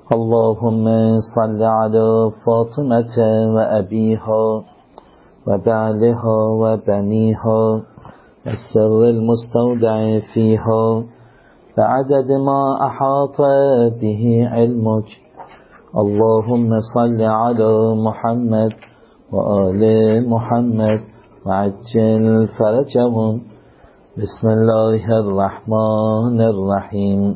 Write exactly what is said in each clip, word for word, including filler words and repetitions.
اللهم صل على فاطمة وأبيها وبعلها وبنيها السر المستودع فيها بعدد ما أحاط به علمك. اللهم صل على محمد وآل محمد وعجل فرجهم. بسم الله الرحمن الرحیم.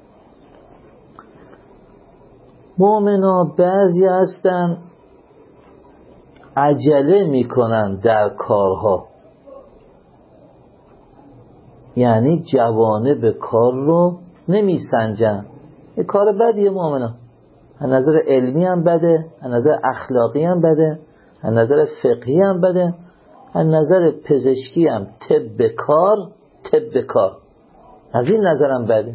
مؤمنا بعضی هستن عجله میکنن در کارها، یعنی جوانب کار رو نمیسنجن. یه کار بدیه مؤمنا، از نظر علمی هم بده، از نظر اخلاقی هم بده، از نظر فقهی هم بده، از نظر پزشکی هم طب کار طب کار از این نظر هم بده.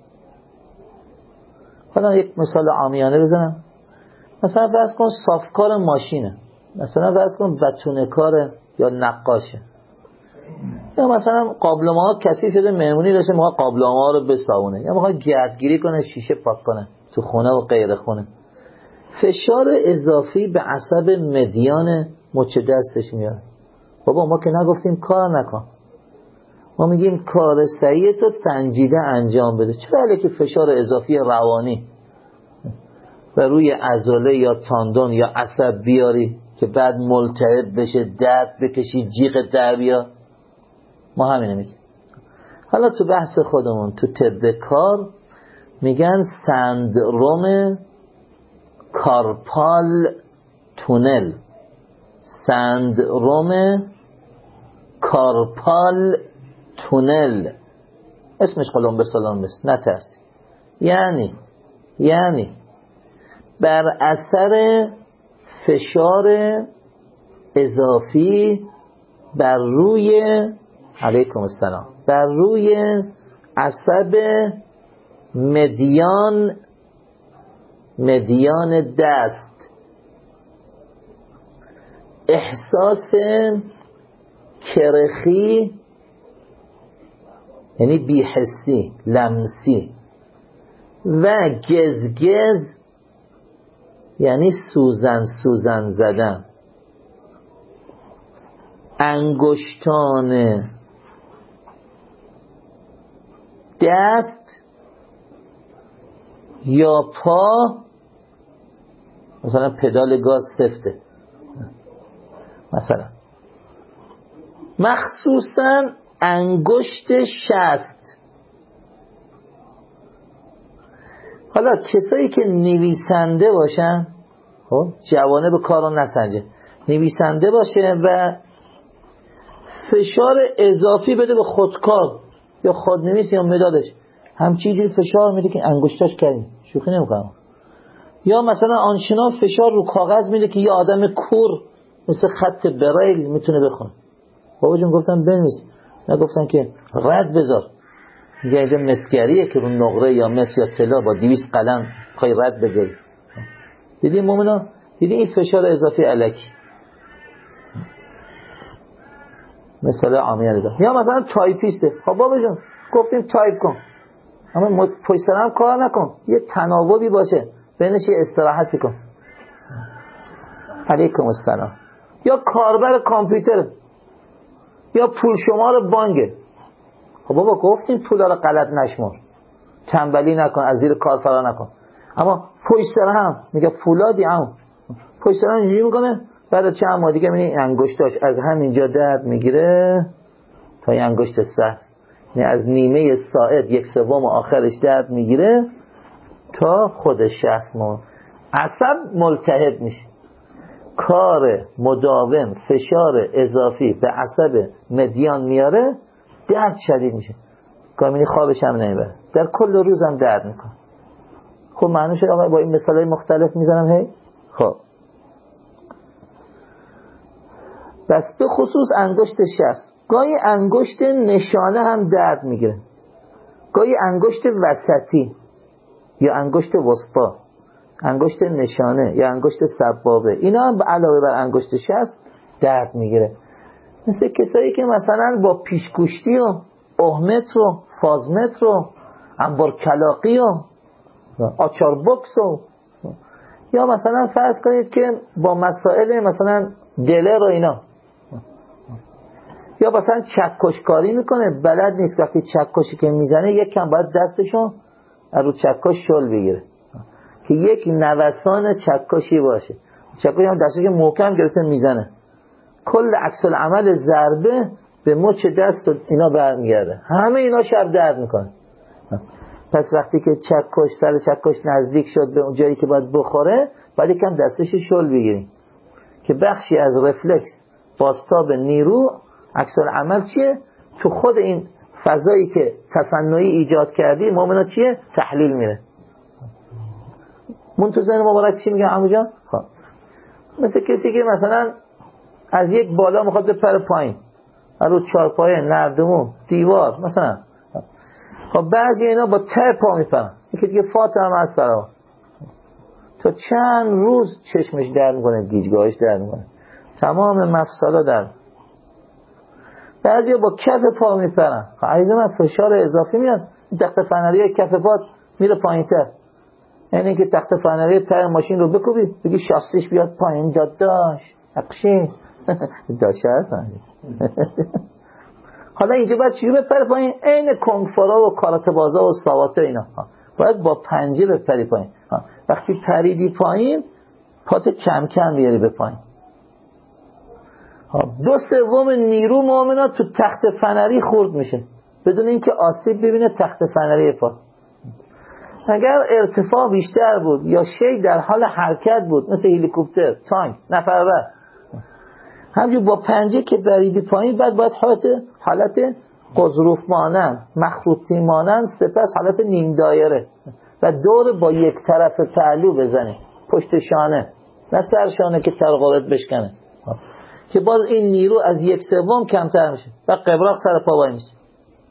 حالا یک مثال عامیانه بزنم. مثلا فرض کن صافکار ماشینه، مثلا فرض کن بتونه کاره یا نقاشه، یا مثلا قابلمه ها کثیف شده مهمونی داشته میخواد قابلمه ها رو بساونه، یا میخواد گردگیری کنه شیشه پاک کنه تو خونه و غیر خونه. فشار اضافی به عصب مدیان مچ دستش میاد. بابا ما که نگفتیم کار نکن، ما میگیم کار صحیح تو سنجیده انجام بده. چرا علیه که فشار اضافی روانی و روی عضله یا تاندون یا عصب بیاری که بعد ملتهب بشه، درد بکشی، جیغ در بیا؟ ما همینه میگیم. حالا تو بحث خودمون تو طب کار میگن سندروم کارپال تونل. سندروم کارپال تونل اسمش قلم به سلام بس، نترسی. یعنی یعنی بر اثر فشار اضافی بر روی علیکم السلام بر روی عصب مدیان مدیان دست احساس کرخی، یعنی بی‌حسی لمسی، و گزگز یعنی سوزن سوزن زدن. انگشتان دست یا پا، مثلا پدال گاز سفته، مثلا مخصوصا انگشت شست. حالا کسایی که نویسنده باشن، خب جوانب کارو نسنجه، نویسنده باشه و فشار اضافی بده به خودکار یا خودنویس یا مدادش، همچین جوری فشار میده که انگشتاش کنی، شوخی نمیکنم. یا مثلا آنچنان فشار رو کاغذ میده که یه آدم کور مثل خط بریل میتونه بخونه. بابا جون گفتن بنویس، نگفتن که رد بذار. میگه اینجا مسگریه که رو نقره یا مس یا طلا با دویست قلم خواهی رد بذاری. دیدی مومنا؟ دیدی این فشار اضافی الکی. مثلا عامیه لذا. یا مثلا تایپیسته، خب بابا جون گفتیم تایپ کن، اما پشت سر هم کار نکن، یه تناوبی باشه بینش، یه استراحتی کن. علیکم السلام. یا کاربر کامپیوتر، یا پول شمار بانکه. خب بابا گفتیم پولا رو غلط نشمار، تنبلی نکن، از زیر کار فرار نکن. اما پشت سر هم میگه فولادی هم پشت سر هم اینجوری میکنه، بعد چند ماه دیگه میبینی انگشتاش از همینجا درد میگیره تا این انگشت سر، یعنی از نیمه ساعد یک سوم آخرش درد میگیره تا خودش شصت ماه. عصب ملتهب میشه. کار مداوم فشار اضافی به عصب مدیان میاره، درد شدید میشه، کامینی خوابش هم نمیبره، در کل روز هم درد میکنه. خب معنی شد آقا با این مثالای مختلف میزنم هی. خب بس به خصوص انگشت شست، گاهی انگشت نشانه هم درد میگیره، گاهی انگشت وسطی یا انگشت وسطا، انگشت نشانه یا انگشت سبابه، اینا هم علاوه بر انگشت شست درد میگیره. مثل کسایی که مثلا با پیشگوشتی و اوهمتر و فازمتر و انبار کلاقی و آچار بکس و یا مثلا فرض کنید که با مسائل مثلا دلر و اینا، یا مثلا چکشکاری میکنه، بلد نیست وقتی چکشی که میزنه یک کم باید دستشون رو چکش شل بگیره که یک نوسان چکشی باشه. چکشی هم دستش محکم گرفته میزنه، کل عکس العمل ضربه به مچ دست و اینا برمیگرده، همه اینا شب درد میکنه. پس وقتی که چکش سر چکش نزدیک شد به اون جایی که باید بخوره، باید یکم دستش شل بگیریم که بخشی از رفلکس بازتاب نیرو عکس العمل چیه تو خود این فضایی که تصنعی ایجاد کردی مومنا چیه تحلیل میره. منتظر مبارک چی میگه عمو جان؟ خب مثل کسی که مثلا از یک بالا میخواد بپره پایین، رو چارپایه، نردمون، دیوار مثلا. خب بعضی اینا با ته پا میپرن، یکی دیگه فاتح هم از سرها تا چند روز چشمش درد میکنه، گیجگاهش درد میکنه، تمام مفصلا درد. بعضی با کف پا میپرن، عزیز من فشار اضافی میاد، تخت فنری کف پا میره پایین تر، یعنی که تخت فنری تر ماشین رو بکوبی بگی شاستش بیاد پایین، داداش اقشی داشه هست. حالا اینجا باید چیزی بپره پایین، این کنگفورا و کاراته بازا و ساواته اینا باید با پنجه بپری پایین. وقتی پریدی پایین پات کم کم بیاری به پایین. دو سوم نیرو مؤمنا تو تخت فنری خورد میشه بدون اینکه آسیب ببینه تخت فنری پا. اگر ارتفاع بیشتر بود یا شی در حال حرکت بود مثل هلیکوپتر، تانک، نفرور، همجور با پنجه که بریدی پایین بعد باید حالت حالت قضروف مانند، مخروطی مانند، سپس حالت نیم دایره و دور با یک طرف پهلو بزنی، پشت شانه نه سر شانه که ترقابت بشکنه، که باز این نیرو از یک سوم کمتر میشه و قبراق سر پا وای میشه.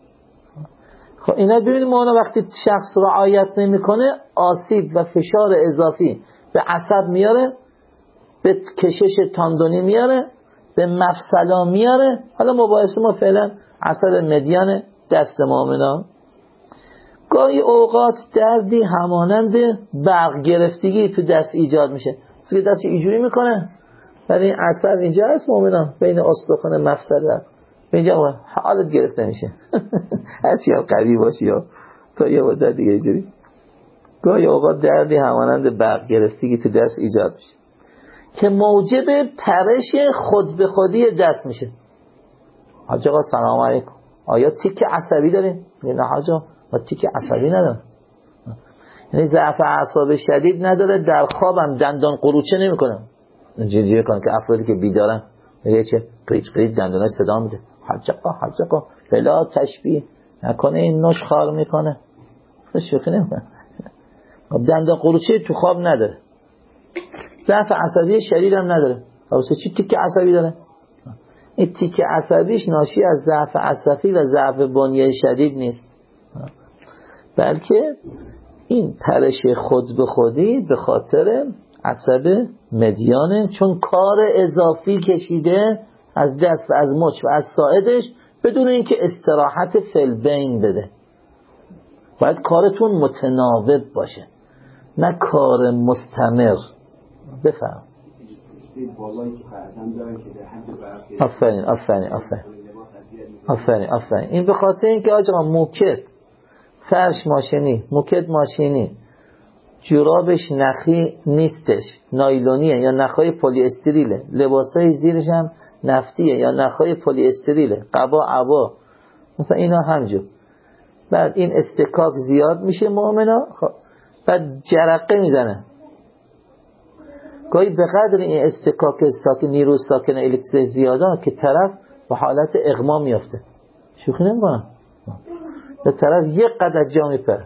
خب اینا ببینید ما وقتی شخص رعایت نمیکنه آسیب و فشار اضافی به عصب میاره، به کشش تاندونی میاره، به مفصلا میاره. حالا مباحثه ما فعلا عصب مدیان دست مؤمنا. گاهی اوقات دردی همانند برق گرفتگی تو دست ایجاد میشه، که دست اینجوری میکنه ولی این عصب اینجا هست مؤمنا بین استخوان مفصل اینجا حالت گرفته میشه. هرچی هم قوی باشی یا تا یه مدت دیگه اینجوری گاهی اوقات دردی همانند برق گرفتگی تو دست ایجاد میشه که موجب پرش خود به خودی دست میشه. حاج آقا سلام علیکم، آیا تیک عصبی داریم؟ نه حاج آقا ما تیک عصبی نداریم. یعنی ضعف اعصاب شدید نداره، در خوابم دندان قروچه نمیکنه. اینجوری کنه که افرادی که بیدارن میگه چه قیچ قیچ دندوناش صدا میده، حاج آقا حاج آقا بلا تشبیه نکنه این نوش خار میکنه، شوخی نمیکنه. دندان قروچه تو خواب نداره، ضعف عصبی شدید هم نداره. واسه چی تیک عصبی داره؟ این تیک عصبیش ناشی از ضعف عصبی و ضعف بنیه شدید نیست، بلکه این پرش خود به خودی به خاطر عصب مدیانه، چون کار اضافی کشیده از دست و از مچ و از ساعدش بدون اینکه استراحت فلبین بده. باید کارتون متناوب باشه نه کار مستمر. بفهم. آفرین آفرین آفرین آفرین آفرین. این به خاطر اینکه آقا موکت فرش ماشینی، موکت ماشینی جورابش نخی نیستش، نایلونیه یا نخای پلی استریله، لباسای زیرش هم نفتیه یا نخای پلی استریله، قبا عبا مثلا اینا همجور. بعد این استکاک زیاد میشه مؤمنا، بعد جرقه میزنه. گاهی به قدر این استکاک ساکن نیرو ساکن الکتریک زیاده که طرف به حالت اغما میافته. شوخی نمی‌کنم، به طرف یک قدر جا میپره.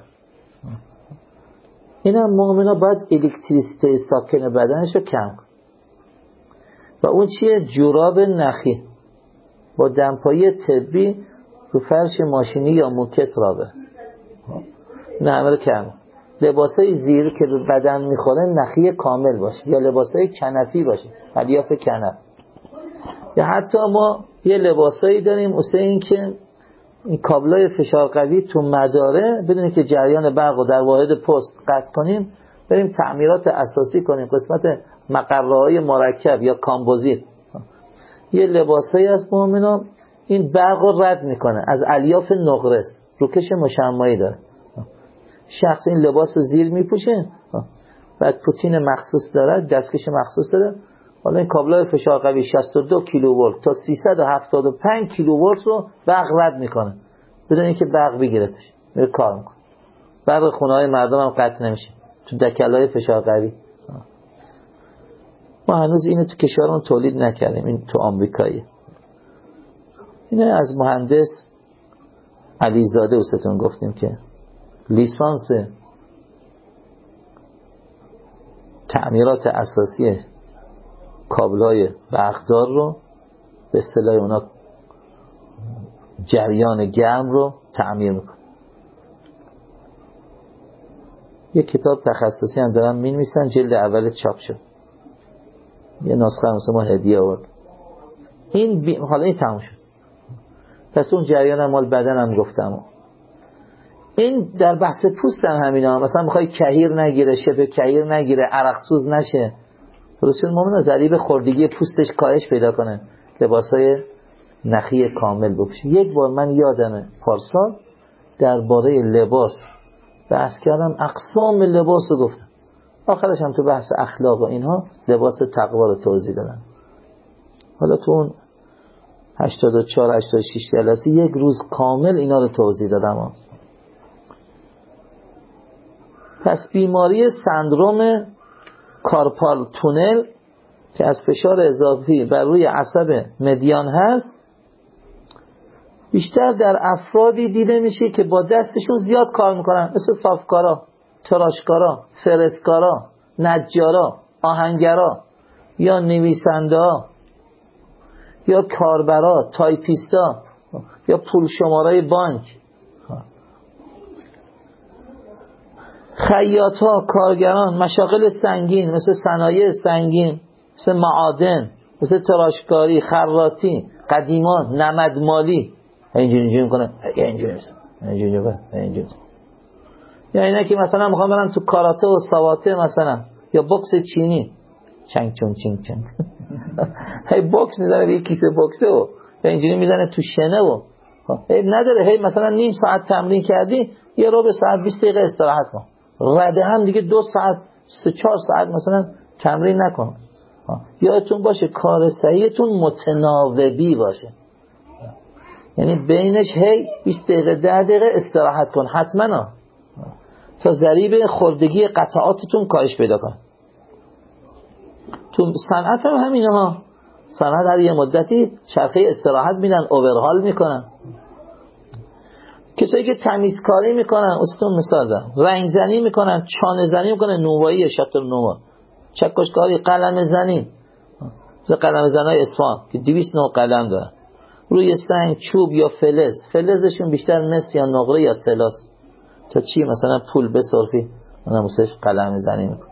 این هم مؤمنا باید الکتریسیته ساکن بدنش رو کم کن. و اون چیه؟ جوراب نخی با دمپایی طبی رو فرش ماشینی یا موکت را بره، نه همه رو کم. لباسای زیر که به بدن میخوره نخی کامل باشه یا لباسای کنفی باشه، الیاف کنف. یا حتی ما یه لباسایی داریم واسه این که این کابلای فشار قوی تو مداره بدونید که جریان برق رو در واحد پست قطع کنیم، بریم تعمیرات اساسی کنیم، قسمت مقره‌های مرکب یا کامپوزیت، یه لباسایی از مؤمنا این برق رو رد میکنه، از الیاف نقرس، روکش مشمعی داره. شخص این لباس رو زیر میپوشه، بعد پوتین مخصوص داره، دستکش مخصوص داره. حالا این کابلای فشار قوی شصت و دو کیلوولت تا سیصد و هفتاد و پنج کیلوولت رو برق رد میکنه بدون اینکه برق بگیرتش، میره کار میکنه. برق خونه‌های مردم هم قطع نمیشه تو دکلای فشار قوی. ما هنوز اینو تو کشورمون تولید نکردیم، این تو آمریکاییه. اینه از مهندس علیزاده اوستون گفتیم که لیسانس تعمیرات اساسی کابل‌های برقدار رو به اصطلاح اونا جریان گرم رو تعمیر میکنه. یک کتاب تخصصی هم دارن می‌نویسن، جلد اول چاپ شد، یه نسخه هم ما هدیه آورد. این بی... حالا این تموم شد. پس اون جریان هم مال بدن هم گفتم. این در بحث پوست هم همینا، مثلا میخوای کهیر نگیره، شبه کهیر نگیره، عرقسوز نشه، رسول مومن ضریب خوردگی پوستش کاهش پیدا کنه، لباسای نخی کامل بپوشه. یک بار من یادمه پارسال درباره لباس بحث کردم، اقسام لباس رو گفتم، آخرش هم تو بحث اخلاق و اینها لباس تقوا رو توضیح دادم. حالا تو اون هشتاد و چهار هشتاد و شش جلسه یک روز کامل اینا رو توضیح دادم. پس بیماری سندروم کارپال تونل که از فشار اضافی بر روی عصب مدیان هست، بیشتر در افرادی دیده میشه که با دستشون زیاد کار میکنن، مثل صافکارا، تراشکارا، فرسکارا، نجارا، آهنگرا یا نویسنده یا کاربرا، تایپیستا یا پول شمارای بانک، خیاطا، کارگران، مشاغل سنگین مثل صنایع سنگین، مثل معادن، مثل تراشکاری، خراطی، قدیمان، نمدمالی، اینجوری اینجوری میکنه، اینجوری میکنه، اینجوری میکنه، اینجوری. یا اینا که مثلا میخوام برن تو کاراته و سواته مثلا، یا بوکس چینی، چنگ چون چینگ چنگ، هی بوکس میزنه، یه کیسه بوکسه و یا اینجوری میزنه تو شنه و هی نداره، هی مثلا نیم ساعت تمرین کردی، یه ربع ساعت بیست دقیقه استراحت کن، رده هم دیگه دو ساعت سه چهار ساعت مثلا تمرین نکن. یادتون باشه کار صحیحتون متناوبی باشه، یعنی بینش هی بیست دقیقه ده دقیقه استراحت کن حتما ها. تا ضریب خوردگی قطعاتتون کاهش پیدا کن. تو صنعت هم همینه ها، صنعت هر یه مدتی چرخه استراحت میدن، اوورهال میکنن. کسایی که تمیزکاری میکنن، استون میسازن، رنگ زنی میکنن، چانه زنی میکنن، نوایی شاتر نووا، چکشکاری، قلم زنی، مثل قلم زنای اصفهان که دویست نوع قلم دارن، روی سنگ، چوب یا فلز، فلزشون بیشتر مس یا نقره یا طلاست، تا چی مثلا پول بسرفی اونم موسیقی قلم زنی میکنن.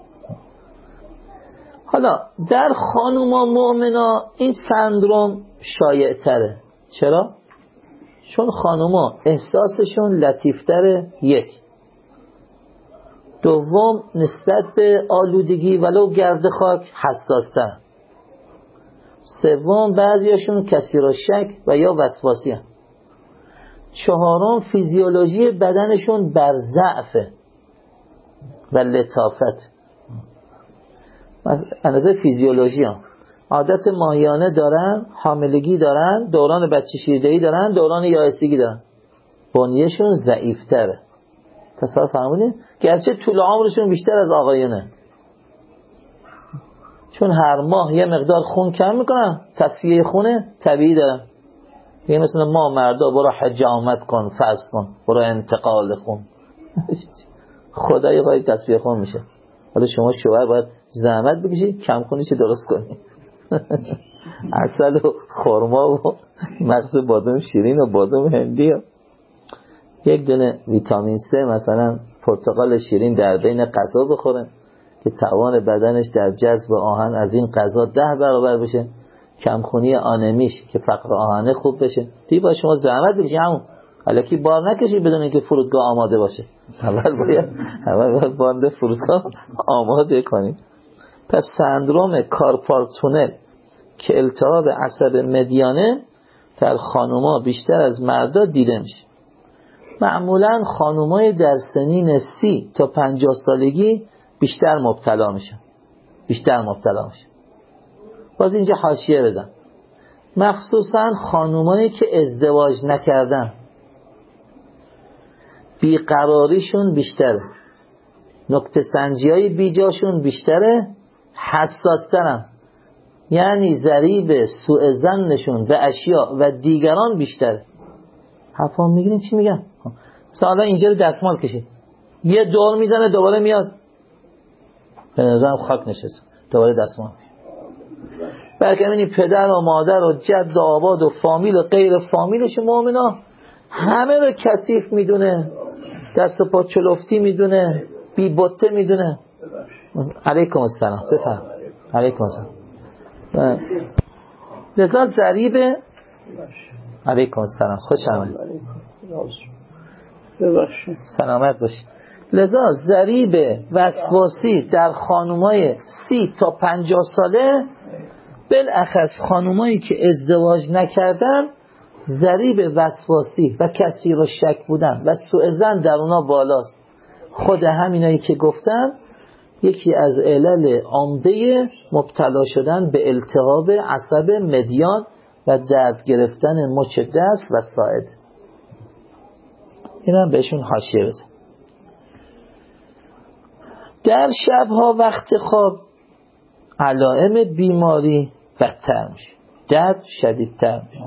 حالا در خانوما مؤمنا این سندروم شایع تره. چرا؟ چون خانوما احساسشون لطیفتره، یک. دوم نسبت به آلودگی ولو گرد خاک حساستر. سوم بعضیاشون کثیر الشک و یا وسواسی هست. چهارم فیزیولوژی بدنشون بر ضعفه و لطافت، اندازه فیزیولوژی هم عادت ماهیانه دارن، حاملگی دارن، دوران بچه شیردهی دارن، دوران یائسگی دارن، بنیهشون ضعیفتره. تصور فهمونید؟ گرچه طول عمرشون بیشتر از آقایونه، چون هر ماه یه مقدار خون کم میکنن، تصفیه خونه طبیعی دارن. یه مثلا ما مردا برو حجامت کن، فحص کن، برو انتقال خون، خدای باید تصفیه خون میشه. حالا شما شوهر باید زحمت بکشی کم خونیش درست کنی. عسل و خرما و مغز بادام شیرین و بادام هندی و یک دونه ویتامین سه مثلا پرتقال شیرین در بین غذا بخورن که توان بدنش در جذب آهن از این غذا ده برابر بشه، کمخونی آنمیش که فقر آهنه خوب بشه. دیگه با شما زحمت بکشی همون الکی بار نکشی بدون اینکه فرودگاه آماده باشه. اول باید اول باید باند فرودگاه آماده کنیم. پس سندروم کارپال تونل که التهاب عصب مدیانه در خانوما بیشتر از مردا دیده میشه. معمولا خانومای در سنین سی تا پنجاه سالگی بیشتر مبتلا میشن. بیشتر مبتلا میشن. باز اینجا حاشیه بزن. مخصوصا خانومایی که ازدواج نکردن بیقراریشون بیشتره، نکته سنجی های بیجاشون بیشتره، حساسترن، یعنی ضریب سوء ظنشون به اشیاء و دیگران بیشتره. حرفا میگیرین چی میگن؟ مثلا اینجا رو دستمال کشید، یه دور میزنه دوباره میاد، به نظرم خاک نشست، دوباره دستمال. بلکه همینی پدر و مادر و جد و آباد و فامیل و غیر فامیلش مؤمنا همه رو کثیف میدونه، دست و پا چلفتی میدونه، بی بطه میدونه. علیکم السلام. بفرم. علیکم السلام. لذا ضریب علیکم السلام، خوش آمدید، سلامت باشید. لذا ضریب وسواسی در خانومای سی تا پنجاه ساله، بالاخص خانومایی که ازدواج نکردن، ضریب وسواسی و کثیر و شک بودن و سوء ظن در اونا بالاست. خود همینایی که گفتم یکی از علل عامده مبتلا شدن به التهاب عصب مدیان و درد گرفتن مچ دست و ساعد. اینم بهشون حاشیه بزن. در شبها وقت خواب علائم بیماری بدتر میشه، درد شدیدتر میشه.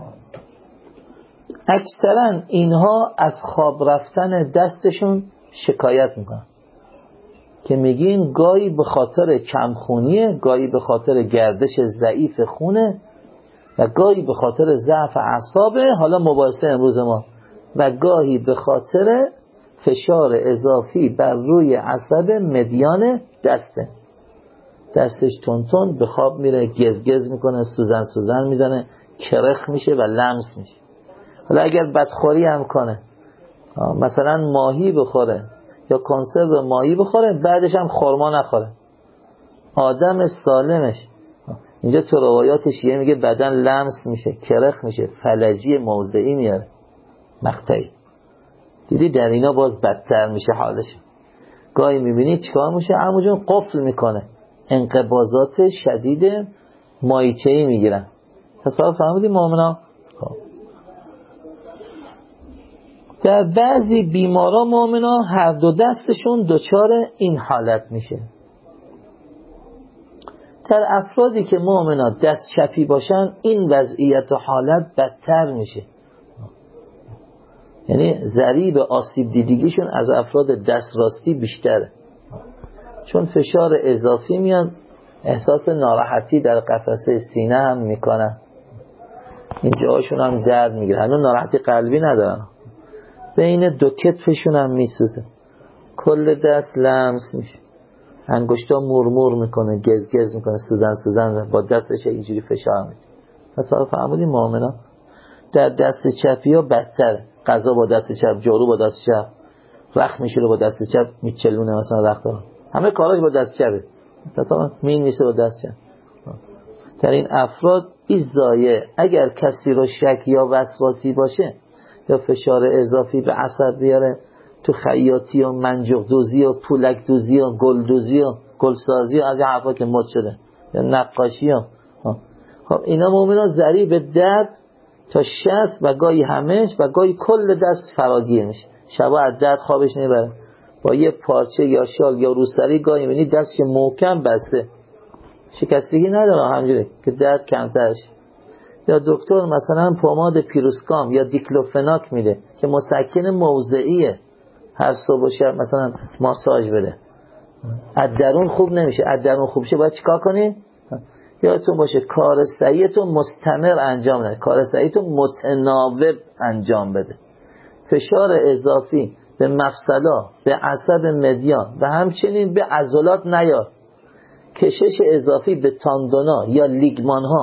اکثرا اینها از خواب رفتن دستشون شکایت میکنن که میگیم گاهی به خاطر کمخونیه، گاهی به خاطر گردش ضعیف خونه و گاهی به خاطر ضعف اعصابه، حالا مباحثه امروز ما، و گاهی به خاطر فشار اضافی بر روی عصب مدیان دسته. دستش تون تون به خواب میره، گزگز میکنه، سوزن سوزن میزنه، کرخ میشه و لمس میشه. حالا اگر بدخوری هم کنه، مثلا ماهی بخوره یا کنسرو ماهی بخوره، بعدش هم خرما نخوره، آدم سالمش، اینجا تو روایات شیعه میگه بدن لمس میشه، کرخ میشه، فلجی موضعی میاره، مقطعی. دیدی در اینا باز بدتر میشه حالش. گاهی میبینی چیکار میشه؟ عموجون قفل میکنه، انقباضات شدید مایچه‌ای میگیرن. حساب فهمیدی مؤمنا؟ در بعضی بیمارا مؤمنا هر دو دستشون دچار این حالت میشه. در افرادی که مؤمنا دست چپی باشن این وضعیت و حالت بدتر میشه، یعنی ضریب آسیب دیدگیشون از افراد دست راستی بیشتره، چون فشار اضافی میاد، احساس ناراحتی در قفسه سینه هم میکنن، این جاهاشون هم درد میگیره، هنوز ناراحتی قلبی ندارن، بین دو کتفشون هم میسوزه، کل دست لمس میشه، انگشتا مورمور میکنه، گزگز میکنه، سوزن سوزن با دستش اینجوری فشار میده. مثلا فهمیدیم مؤمنا در دست چپی ها بدتره، غذا با دست چپ، جارو با دست چپ، رخت میشوره با دست چپ، میچلونه مثلا رخت ها، همه کاراش با دست چپه، مثلا مین میشه با دست چپ. در این افراد ایزدایه اگر کسی رو شک یا وسواسی باشه یا فشار اضافی به عصب بیاره، تو خیاطی و منجوق دوزی و پولک دوزی و گل دوزی و گلسازی و از این حرفا که مد شده یا نقاشی ها، خب اینا مؤمنا ضریب درد تا شصت و گاهی همش و گاهی کل دست فراگیر میشه، شبا از درد خوابش نمیبره، با یه پارچه یا شال یا روسری گاهی میبینی دست که محکم بسته، شکستگی نداره، همجوری که درد کمتر شه. یا دکتر مثلا پماد پیروسکام یا دیکلوفناک میده که مسکن موضعیه، هر صبح و شب مثلا ماساژ بده، از درون خوب نمیشه، از درون خوب شه باید چیکار کنی؟ یادتون باشه کار سعیتو مستمر انجام بده، کار سعیتو متناوب انجام بده. فشار اضافی به مفصلا، به عصب مدیان و همچنین به عضلات نیار. کشش اضافی به تاندونا یا لیگمان ها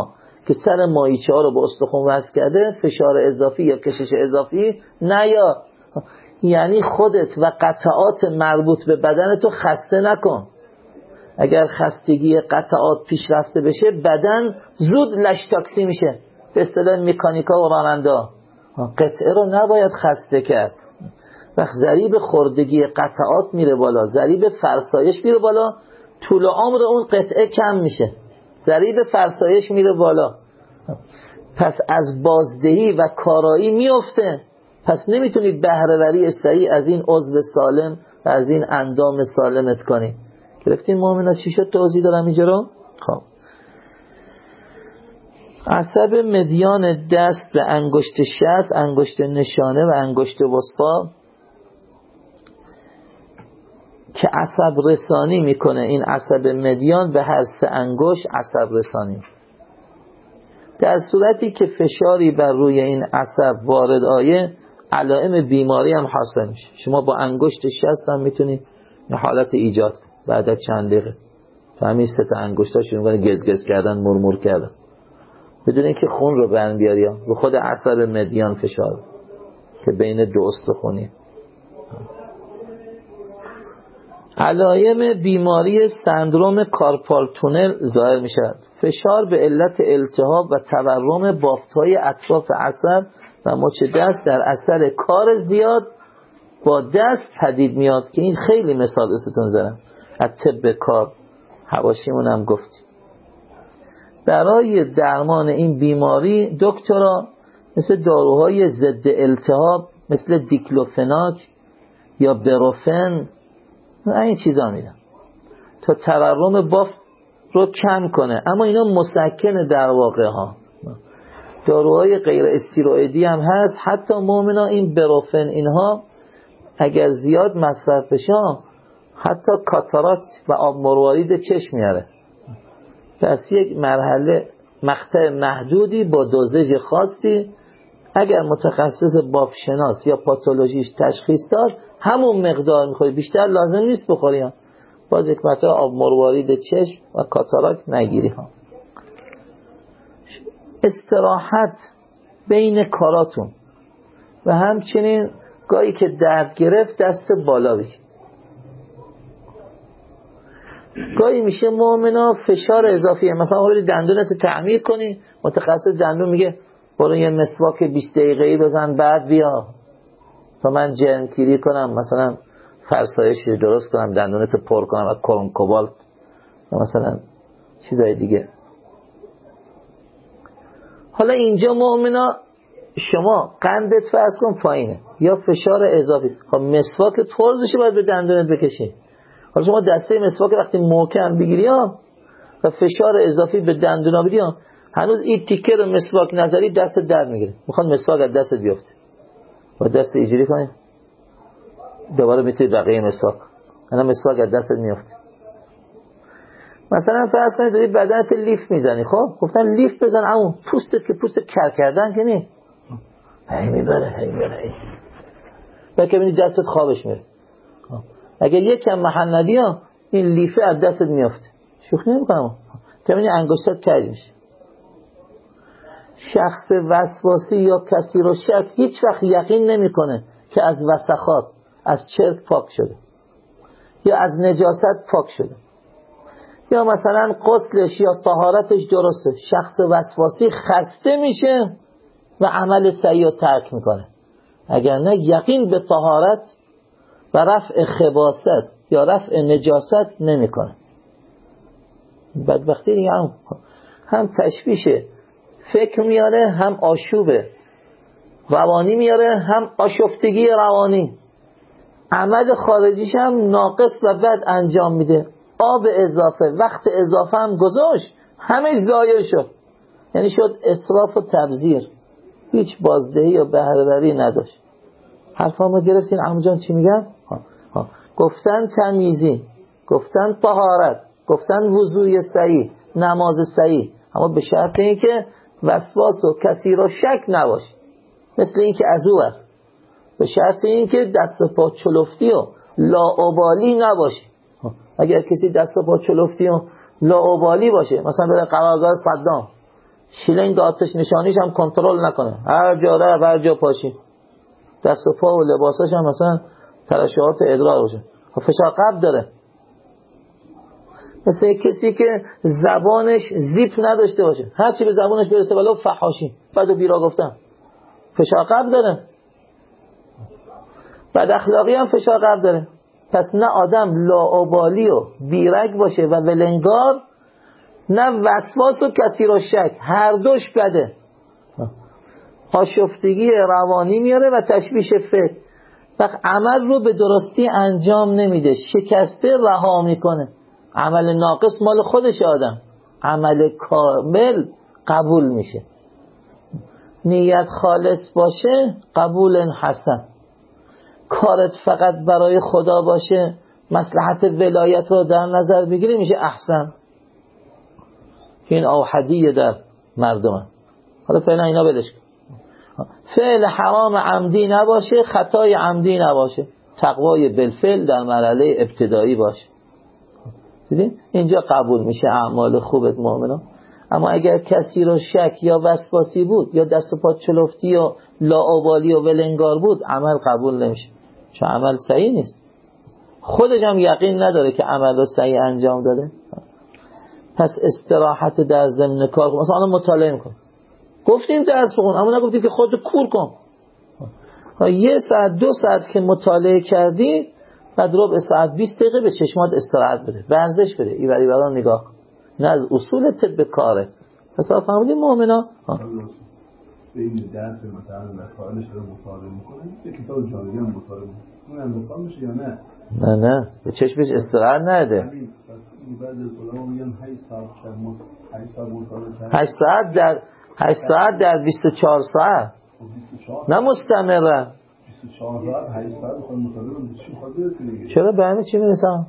که سر ماهیچه ها رو با استخوان وصل کرده، فشار اضافی یا کشش اضافی نیا. یعنی خودت و قطعات مربوط به بدن تو خسته نکن. اگر خستگی قطعات پیشرفته بشه بدن زود لشتاکسی میشه، به اصطلاح مکانیکا و راننده. قطعه رو نباید خسته کرد. وقت ضریب خوردگی قطعات میره بالا، ضریب فرسایش میره بالا، طول عمر اون قطعه کم میشه، ضریب فرسایش میره بالا، پس از بازدهی و کارایی میفته. پس نمیتونید بهره‌وری صحیح از این عضو سالم و از این اندام سالمت کنید. گرفتین مؤمنات چی شد؟ توضیح دارم اینجا رو. خب عصب مدیان دست به انگشت شست، انگشت نشانه و انگشت وسطا که عصب رسانی میکنه، این عصب مدیان به هر سه انگشت عصب رسانی. در صورتی که فشاری بر روی این عصب وارد آیه، علائم بیماری هم حاصل میشه. شما با انگشت شست هم میتونید این حالت ایجاد کنید. بعد از چند دقیقه فهمید سه تا انگشتا شروع میکنه گزگز کردن، مرمور کردن، بدون اینکه خون رو برن بیاری، رو خود عصب مدیان فشار که بین دو استخونی. علائم بیماری سندروم کارپال تونل ظاهر می شود. فشار به علت التهاب و تورم بافت‌های اطراف عصب و مچ دست در اثر کار زیاد با دست پدید میاد که این خیلی مثال استون زدم از طب کار، حواشیمون هم گفتیم. برای درمان این بیماری دکترها مثل داروهای ضد التهاب مثل دیکلوفناک یا بروفن این چیزا میدن تا تورم بافت رو کم کنه، اما اینا مسکن در واقع ها. داروهای غیر استیروئیدی هم هست، حتی مؤمنا این بروفن اینها اگر زیاد مصرف بشه حتی کاتاراکت و آب مروارید چشم میاره. پس یک مرحله مقطع محدودی با دوزج خاصی اگر متخصص بافشناس یا پاتولوژیش تشخیص داد همون مقدار میخوری، بیشتر لازم نیست بخوری ها. باز یک مرتبه آب مروارید چشم و کاتاراکت نگیری ها. استراحت بین کاراتون و همچنین گاهی که درد گرفت دست بالا بگیر. گاهی میشه مؤمنا فشار اضافیه، مثلا حالی دندونت تعمیر کنی، متخصص دندون میگه برو یه مسواک بیست دقیقه‌ای بزن بعد بیا تا من جرمگیری کنم، مثلا فرسایشی درست کنم، دندونت پر کنم از کرم کوبالت یا مثلا چیزای دیگه. حالا اینجا مؤمنا شما قندت فرض کن پایینه یا فشار اضافی، خب مسواک طرزشو باید به دندونت بکشی. حالا شما دسته مسواک وقتی محکم بگیری ها و فشار اضافی به دندونا بدی ها، هنوز این تیکه رو مسواک نظری دست درد میگیره، میخواد مسواک از دست بیفته و دست اینجوری کنی دوباره میتونی بقیه مسواک، انا مسواک از دست میفته. مثلا فرض کنید داری بدنت لیف میزنی، خب گفتن لیف بزن اما پوستت که پوست کر کردن که نی هی میبره هی میبره و که بینی دستت خوابش میره. اگر یک کم محل ندی ها این لیفه از دستت میفته. شوخی نمی کنم که بینی انگشتت کج میشه. شخص وسواسی یا کسی رو شک هیچ وقت یقین نمی کنه که از وسخات از چرک پاک شده یا از نجاست پاک شده یا مثلا غسلش یا طهارتش درسته. شخص وسواسی خسته میشه و عمل صحیح رو ترک میکنه، اگر نه یقین به طهارت و رفع خباثت یا رفع نجاست نمیکنه. بدبختی دیگه هم, هم تشویشه فکر میاره، هم آشوبه روانی میاره، هم آشفتگی روانی. عمل خارجیش هم ناقص و بد انجام میده. آب اضافه، وقت اضافه هم گذاشت، همه ضایع شد، یعنی شد اسراف و تبذیر، هیچ بازدهی یا بهره‌وری نداشت. حرفامو گرفتین عمو جان چی میگن؟ ها. ها. گفتن تمیزی، گفتن طهارت، گفتن وضوء صحیح، نماز صحیح، اما به شرط اینکه وسواس و کسی را شک نباشه، مثل اینکه از او هست. به شرط اینکه دست پا چلفتی و لاابالی نباشه. اگر کسی دست پا چلفتی و لاابالی باشه، مثلا بره قرارگاه صدام شیلنگ آتش نشانیش هم کنترل نکنه، هر جا رفت هر جا پاشی، دست و پا و لباساش هم مثلا ترشحات ادرار باشه، فشار قلب داره. مثل کسی که زبانش زیپ نداشته باشه، هر چی به زبانش برسه ولو فحاشی، بد و بیرا گفتن، فشار قلب داره. بد اخلاقی هم فشار قلب داره. پس نه آدم لاابالی و بیرگ باشه و ولنگار، نه وسواس و کثیر و شک، هر دوش بده. آشفتگی روانی میاره و تشویش فکر. وقت عمل رو به درستی انجام نمیده، شکسته رها میکنه. عمل ناقص مال خودش آدم، عمل کامل قبول میشه. نیت خالص باشه قبول حسن. کارت فقط برای خدا باشه، مصلحت ولایت رو در نظر بگیری، میشه احسن. که این اوحدیه در مردم. حالا فعلا اینا بدش کن. فعل حرام عمدی نباشه، خطای عمدی نباشه، تقوای بالفعل در مرحله ابتدایی باشه. دیدین؟ اینجا قبول میشه اعمال خوبت مؤمنان. اما اگر کسی رو شک یا وسواسی بود یا دست و پا چلفتی و لاابالی و ولنگار بود، عمل قبول نمیشه، چون عمل صحیح نیست. خودش هم یقین نداره که عمل رو صحیح انجام داده. پس استراحت در ضمن کار کن. مثلا مطالعه میکن، گفتیم درس بخون اما نگفتیم که خودت کور کن. یه ساعت دو ساعت که مطالعه کردی، بعد ربع ساعت بیست دقیقه به چشمات استراحت بده، ورزش بده، ایوری بران نگاه کن. این از اصول طب کاره. پس فهمیدیم مؤمنا این درس مثلا مسائلش رو مطالعه میکنه، یه کتاب جالبی هم مطالعه میکنه، اون اندازه میشه یا نه؟ نه نه به چشمش استراحت نده. پس این بعد از علما میگن هشت ساعت شب هشت ساعت مطالعه کرد، هشت ساعت در هشت ساعت در بیست و چهار ساعت نه مستمره. بیست و چهار ساعت هشت ساعت بخواد مطالعه کنه چی میخواد بده؟ چرا به همه چی میرسم؟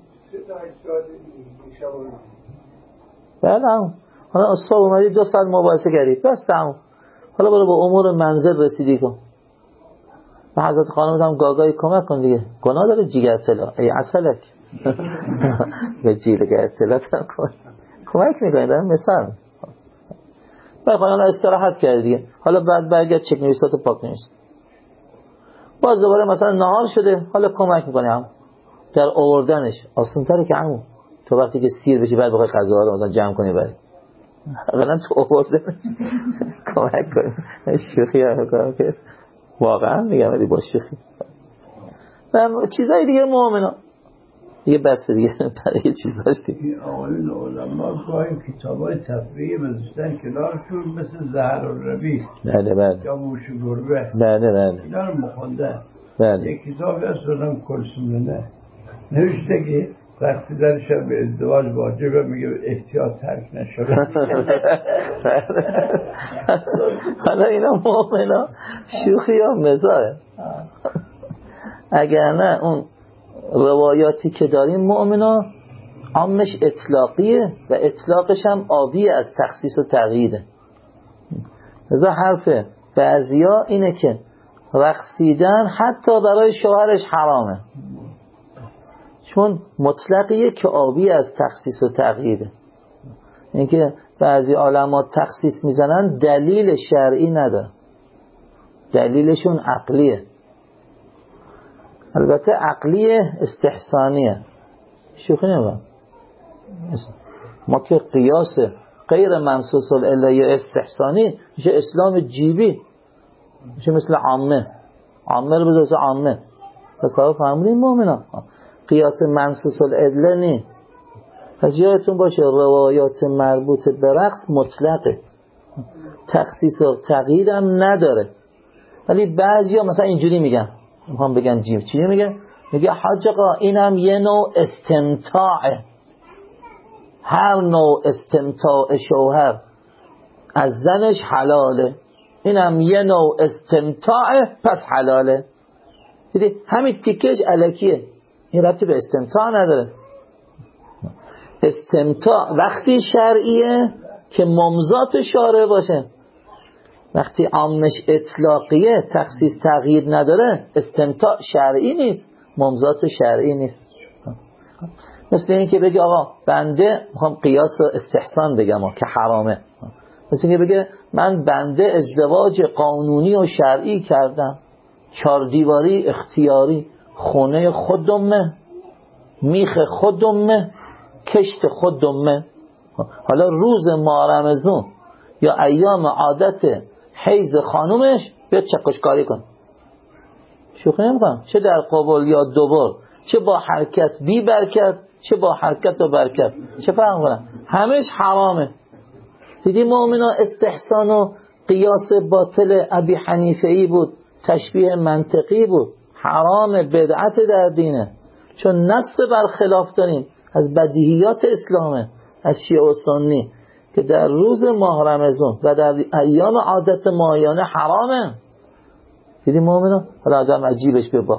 بله هم. حالا اصلا اومدی دو ساعت مباحثه کردی بس تمام. حالا برو با امور منزل رسیدی کن. به حضرت خانم هم گاگایی کمک کن دیگه. گناه داره جیگر طلا ای عسلک. به جیگر طلا کن. کمک میکنی دارم مثال. بعد حالا استراحت کردی دیگه. حالا بعد برگرد چک نویساتو پاک نویس. باز دوباره مثلا نهار شده، حالا کمک میکنی هم در آوردنش. آسان‌تره که همون تو وقتی که سیر بشی بعد بخوای غذاها رو مثلا جمع کنی بعد اولا تو آوردنش کمک کنی. شوخی هم کنم واقعا میگم ولی با شوخی و چیزای دیگه مؤمنا دیگه بس دیگه برای چیز داشتیم. این آقایون علما گاهی کتابای تفریحی گذاشتن کنارشون مثل زهر و ربیع بله بله یا موش و گربه بله بله اینا رو مخوندن. بله یک کتابی هست دادم کلسومنه نوشته که رقصیدن شب به ازدواج واجبه، میگه احتیاط ترک نشده. حالا اینا مؤمنا شوخی یا مزاحه. اگر نه اون روایاتی که داریم مؤمنا عامش اطلاقیه و اطلاقش هم آبی از تخصیص و تقییده. لذا حرف بعضیا اینه که رقصیدن حتی برای شوهرش حرامه، چون مطلقیه که آبی از تخصیص و تقییده. اینکه بعضی علما تخصیص میزنن دلیل شرعی نداره، دلیلشون عقلیه. البته عقلیه استحسانیه، شوخی نمیم. ما که قیاس غیر منصوص الاله استحسانی میشه اسلام جیبی، میشه مثل عامه. عامه رو بذاره عامه. تصاحب فهمونین مؤمنا قیاس منصوص الاله نی. پس یادتون باشه روایات مربوط به رقص مطلقه، تخصیص و تقیید هم نداره. ولی بعضیا مثلا اینجوری میگن، میخوام بگم جیب چی میگه؟ میگه حاج آقا اینم یه نوع استمتاعه، هر نوع استمتاع شوهر از زنش حلاله، اینم یه نوع استمتاعه پس حلاله. دیدی همین تیکش الکیه، این ربطی به استمتاع نداره. استمتاع وقتی شرعیه که ممزات شارع باشه، وقتی عامش اطلاقیه تخصیص تقیید نداره استمتاع شرعی نیست، ممزات شرعی نیست. مثل این که بگی آقا بنده میخوام قیاس و استحسان بگم که حرامه، مثل که بگه من بنده ازدواج قانونی و شرعی کردم، چار دیواری اختیاری، خونه خودمه، میخ خودمه، کشت خودمه. حالا روز ماه رمضان یا ایام عادت حیض خانومش بیاد چکشکاری کن، شوخی نمیکنم، چه در قبول یا دوبار، چه با حرکت بی برکت، چه با حرکت و برکت، چه فرق کنم، همش حرامه. دیدی مؤمنا استحسان و قیاس باطل ابی حنیفه‌ای بود، تشبیه منطقی بود، حرام بدعت در دینه، چون نص برخلاف داریم از بدیهیات اسلامه، از شیعه و سنی، که در روز ماه رمضان و در ایام عادت ماهیانه حرامه. دیدی مؤمنا؟ حالا آدم عجیبش بباف،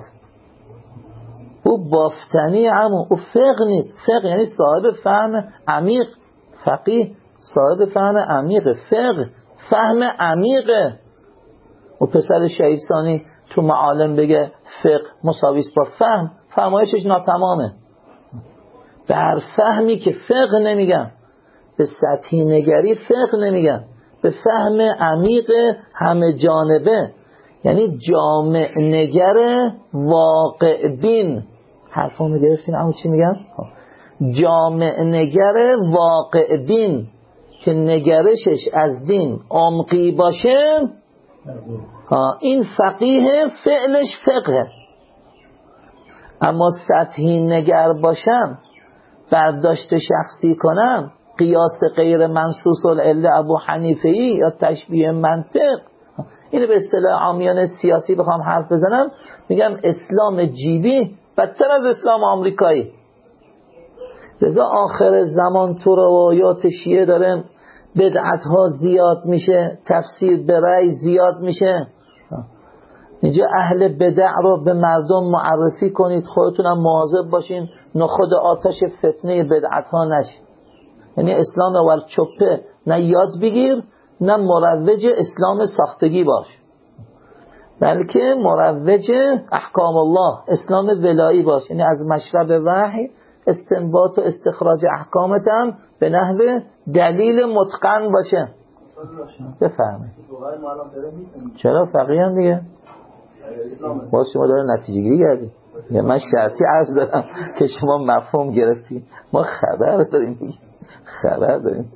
او بافتنی عمو، او فقه نیست. فقه یعنی صاحب فهم عمیق، فقیه صاحب فهم عمیق، فقه فهم عمیقه. و پسر شهید ثانی تو معالم بگه فقه مساویست با فهم، فهمایشش ناتمامه. بر فهمی که فقه نمیگم، به سطحی نگری فقه نمیگم، به فهم عمیق همه جانبه، یعنی جامع نگر واقع بین. حرفامو گرفتین؟ اما چی میگم؟ جامع نگر واقع بین که نگرشش از دین عمقی باشه، این فقیه، فعلش فقه. اما سطحی نگر باشم، برداشت شخصی کنم، قیاس غیر منصوص العله ابو حنیفه‌ای یا تشبیه منطق، اینو به اصطلاح عامیانه سیاسی بخوام حرف بزنم میگم اسلام جیبی بدتر از اسلام آمریکایی. لذا آخر زمان تو روایات شیعه داره بدعت ها زیاد میشه، تفسیر به رأی زیاد میشه. اینجا اهل بدع رو به مردم معرفی کنید، خودتونم مواظب باشین نخود آتش فتنه بدعت ها نشید. یعنی اسلام اول چپه نه یاد بگیر، نه مروج اسلام ساختگی باش، بلکه مروج احکام الله، اسلام ولایی باش. یعنی از مشرب وحی استنباط و استخراج احکامت هم به نحو دلیل متقن باشه. بفهمید چرا فقیه هم دیگه باز شما داره نتیجه گیری کردی. من شرطی عرض زدم که شما مفهوم گرفتی، ما خبر داریم دیگه، خبر داریم.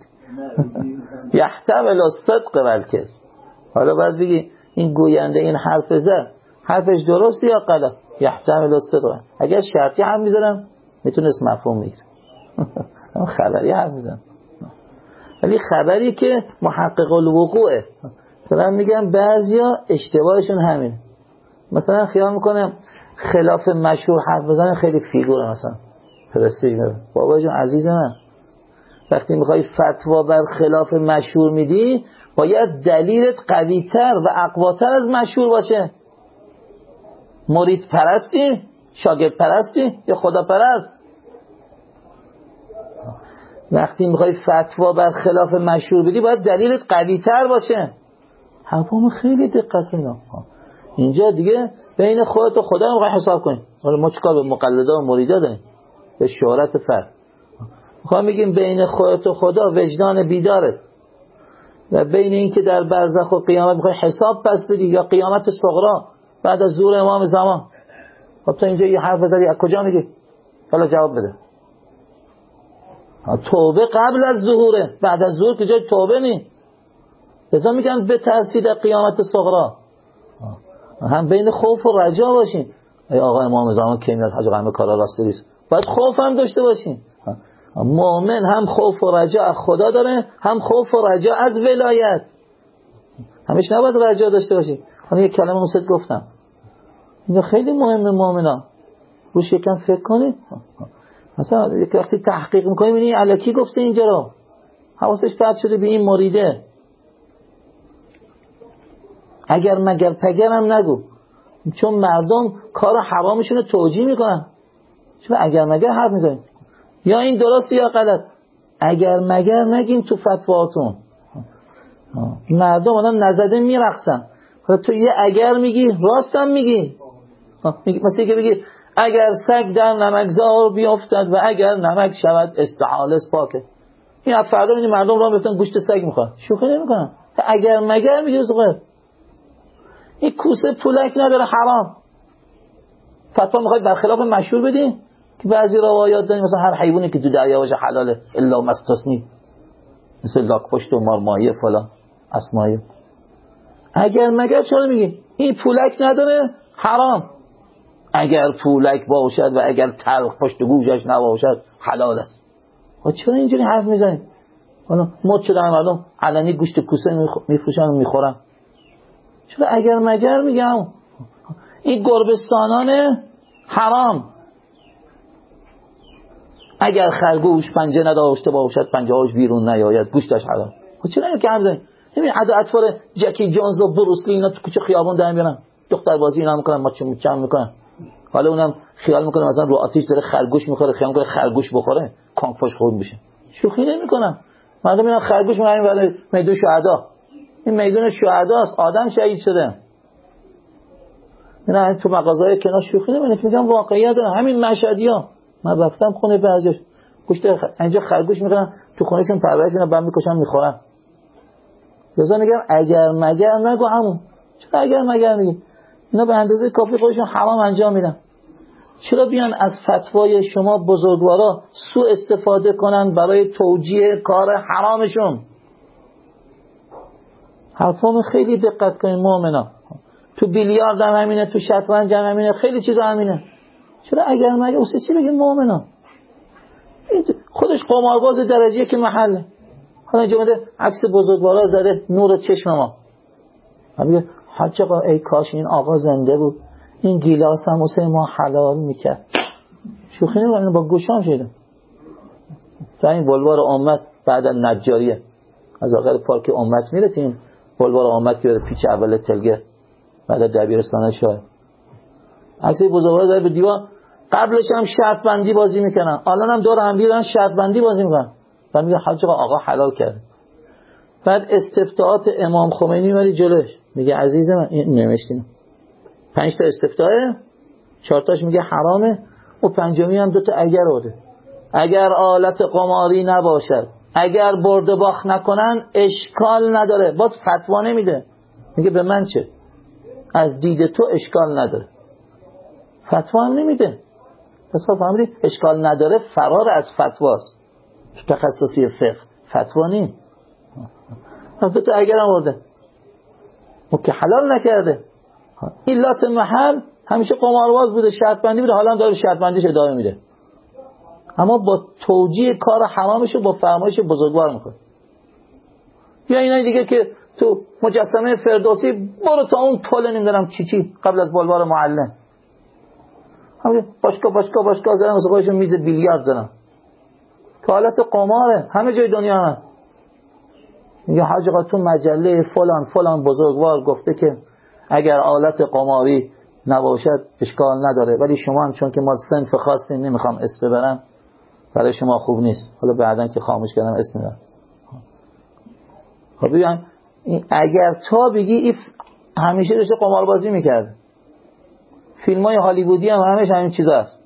یحتمل الصدق والکذب. حالا باید بگی این گوینده این حرف زد، حرفش درست یا غلط؟ یحتمل الصدق. اگر شرطی هم میذارم میتونست مفهوم بگیره. خبری هم میزنم، ولی خبری که محقق الوقوعه. مثلا میگم بعضیا اشتباهشون همینه، مثلا خیال میکنم خلاف مشهور حرف بزنه خیلی فیگوره، مثلا پرستیژ داره. بابا جون عزیز من، وقتی میخوای فتوا بر خلاف مشهور میدی باید دلیلت قویتر و اقواتر از مشهور باشه. مرید پرستی، شاگرد پرستی یا خدا پرست؟ وقتی میخوای فتوا بر خلاف مشهور بدی باید دلیلت قویتر باشه. حرفام خیلی دقت اینا. اینجا دیگه بین خودت و خدا میخوای حساب کنی. حالا ما چیکار به مقلدا و مریدا داریم؟ به شهرت فرد. میخوام میگیم بین خودت و خدا وجدان بیدارت، و بین این که در برزخ و قیامت میخوای حساب پس بدی یا قیامت صغرا بعد از ظهور امام زمان. خب تو اینجا یه حرف بزنی از کجا میگی؟ حالا جواب بده. توبه قبل از ظهوره، بعد از ظهور که جای توبه نی. لذا میگن به ترسید قیامت صغرا. هم بین خوف و رجا باشین. ای آقا امام زمان کی میاد؟ حاج قائم کارا راست نیست. باید خوف هم داشته باشین. مؤمن هم خوف و رجا از خدا داره، هم خوف و رجا از ولایت. همش نباید رجا داشته باشی. من یک کلمه موسید گفتم، این خیلی مهمه مؤمنا، روش یکم فکر کنید. مثلا یک وقتی تحقیق میکنیم این الکی گفته اینجا رو، حواسش پرت شده به این مریده، اگر مگر پگرم نگو، چون مردم کار حرامشون رو توجیه میکنن. چون اگر مگر حرف میزنید، یا این درست یا غلط، اگر مگر نگین تو فتواتون. مردم الان نزده میرقصن، تو یه اگر میگی راستم میگی. مثلا که بگی اگر سگ در نمکزار بیافتد و اگر نمک شود استعالس پاکه، این از فردا می‌بینی مردم راه میفتن گوشت سگ میخوان، شوخی نمیکنن. اگر مگر میگه زغر این کوسه پولک نداره حرام. فتوا میخواید برخلاف مشهور بدین که بعضی روایات داریم مثلا هر حیوانی که تو دریا باشه حلاله الا مستثنی، مثل لاک پشت و مارمایه فلان اسمایه. اگر مگر چرا میگی این پولک نداره حرام؟ اگر پولک باشد و اگر تلخ پشت گوشش نباشد حلال است. خب چرا اینجوری حرف میزنید؟ حالا مد شده مردم علنی گوشت کوسه میفروشن و میخورن. چرا اگر مگر میگم؟ این گربستانان حرام. اگر خرگوش پنجه نداشته باشد پنجه هاش بیرون نیاید گوشتش حرام. خب چرا اینو که هم داریم؟ همین عدو اطفال جکی جونز و بروسلی اینا تو کوچه خیابون در میارن دختر بازی اینا میکنن ماچو مچم میکنن. حالا اونم خیال میکنه مثلا رو آتیش داره خرگوش میخوره، خیال میکنه خرگوش بخوره کانگفوش خورد بشه. شوخی نمیکنم. مردم اینا خرگوش میخورن برای میدون شهدا. این میدون شهداست، آدم شهید شده. اینا تو مغازه‌های کنار شوخی نمیکنن، میگم واقعیت داره. همین مشهدی‌ها من رفتم خونه بعضیش گوشت اینجا خرگوش میخورن تو خونهشون پرورش میکنن بعد میکشن میخورن. لذا میگم اگر مگر نگو همون. چرا اگر مگر میگی؟ اینا به اندازه کافی خودشون حرام انجام میدن. چرا بیان از فتوای شما بزرگوارا سوء استفاده کنن برای توجیه کار حرامشون؟ حرفامو خیلی دقت کنین مؤمنا. تو بیلیارد هم همینه، تو شطرنج هم همینه، خیلی چیزا همینه. چرا اگر مگر واسه چی بگیم مؤمنا؟ خودش قمارباز درجه که محله. حالا اینجا اومده عکس بزرگوارا زده نور چشم ما. میگه حاج آقا ای کاش این آقا زنده بود این گیلاس هم واسه ما حلال میکرد. شوخی نمی‌کنم با گوشام شده. تو این بلوار امت بعد از نجاریه از آخر پارک امت میره تیم بلوار امت که پیچ اول تلگه بعد از دبیرستان شاه عکس بزرگوارا داره به دیوار. قبلش هم شرط بندی بازی میکنن، الان هم دور هم دیدن شرط بندی بازی میکنن. بعد میگه حاج آقا آقا حلال کرد. بعد استفتاءات امام خمینی میاری جلوش میگه عزیزم این نوشتین پنج تا استفتاء چهار تاش میگه حرامه و پنجمی هم دو تا اگر آورده. اگر آلت قماری نباشد اگر برد باخت نکنن اشکال نداره. باز فتوا نمیده، میگه به من چه، از دید تو اشکال نداره. فتوا هم نمیده. پس فهمیدی اشکال نداره فرار از فتواست. تخصصی فقه فتوا نیم. دو تا اگر هم آورده و که حلال نکرده. علت محل همیشه قمارباز بوده، شرط بندی بوده، حالا هم داره شرط بندیش ادامه میده، اما با توجیه کار حرامش با فرمایش بزرگوار میکنه. یا اینا دیگه که تو مجسمه فردوسی برو تا اون پل نمیدونم چی چی قبل از بلوار معلم همین باشگاه باشگاه باشگاه زدن واسه خودشون میز بیلیارد زدن که حالت قماره همه جای دنیا هم. میگه حاج آقا تو مجله فلان فلان بزرگوار گفته که اگر آلت قماری نباشد اشکال نداره، ولی شما هم چون که ما صنف خاصی نمیخوام اسم ببرم برای شما خوب نیست، حالا بعدن که خاموش کردم اسم میبرم. خب بگم اگر تا بگی این همیشه داشته قماربازی میکرده، فیلم های هالیوودی هم همش همین چیز هست.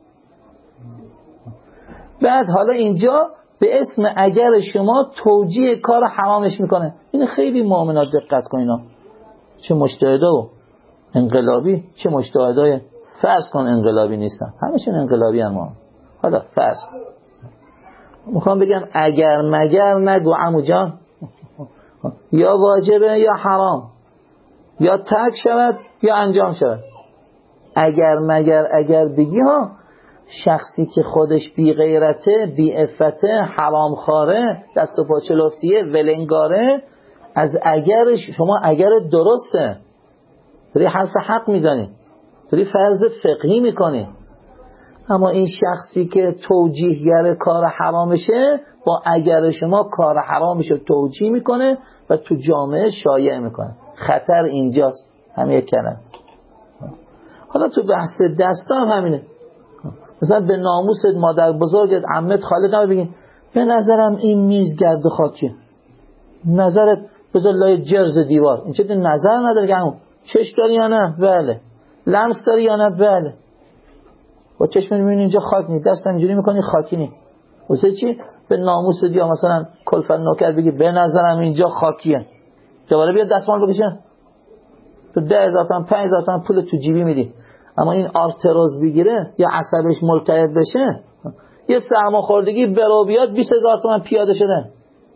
بعد حالا اینجا به اسم اگر شما توجیه کار حرامش میکنه. این خیلی مؤمنات دقت کن، اینا چه مجتهدا و انقلابی چه مجتهدای فرض کن انقلابی نیستن، همشون انقلابی هم ما. حالا فرض میخوام بگم اگر مگر نگو عمو جان، یا واجبه یا حرام، یا ترک شود یا انجام شود. اگر مگر اگر بگی ها، شخصی که خودش بی غیرته بی عفته حرام خواره دست و پا چلفتیه ولنگاره، از اگرش شما اگر درسته داری حرف حق میزنی، داری فرض فقهی میکنی. اما این شخصی که توجیهگر کار حرامشه با اگر شما کار حرامشو توجیه میکنه و تو جامعه شایع میکنه. خطر اینجاست. همین یک کلمه. حالا تو بحث دستا هم همینه. مثلا به ناموس مادر بزرگت عمت خالت هم بگین به نظرم این میز گرد خاکیه، نظرت بذار لای جرز دیوار. این چه نظر نداره که همون چشم داری یا نه؟ بله. لمس داری یا نه؟ بله. با چشم میبینی اینجا خاک نیست، دست اینجوری میکنی خاکی نیست. واسه چی؟ به ناموس یا مثلا کلفت نوکر بگی به نظرم اینجا خاکیه، دوباره بیاد دستمال بکشه؟ تو ده هزار تومن پنج هزار تومن پول تو جیبی میدی، اما این آرتروز بگیره یا عصبش ملتهب بشه، یه سرماخوردگی برو بیاد بیست هزار تومن پیاده شده.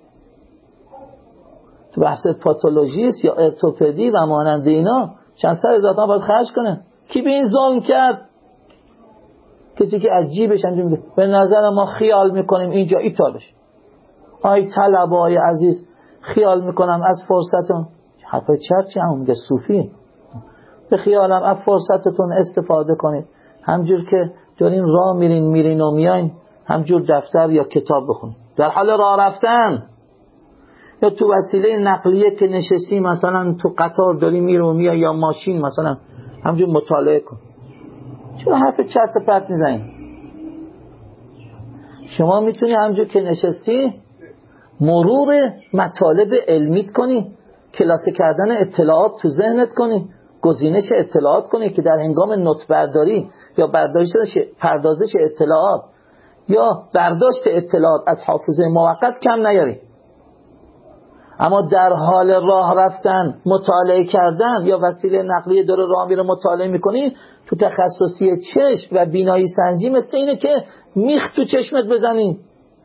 تو بحث پاتولوژیست یا ارتوپدی و مانند اینا چند صد هزار تومن باید خرج کنه. کی به این ظلم کرد؟ کسی که عجیبش انجام میده به نظر ما خیال میکنیم اینجا ایطور بشه. آی طلبای عزیز خیال میکنم از فرصتون، حرفای چرچی همون میگه صوفی، به خیالم از فرصتتون استفاده کنید، همجور که دارین راه میرین میرین و میاین همجور دفتر یا کتاب بخونید در حال راه رفتن، یا تو وسیله نقلیه که نشستی مثلا تو قطار داری میری و میای یا ماشین مثلا همجور مطالعه کن. چرا حرف چرت پرت میزنی؟ شما میتونی همجور که نشستی مرور مطالب علمیت کنی، کلاسه کردن اطلاعات تو ذهنت کنی، گزینش اطلاعات کنی که در هنگام نوت برداری یا برداشت پردازش اطلاعات یا برداشت اطلاعات از حافظه موقت کم نیاری. اما در حال راه رفتن مطالعه کردن یا وسیله نقلیه داره راه میره مطالعه میکنی، تو تخصصی چشم و بینایی سنجی مثل اینه که میخ تو چشمت بزنی،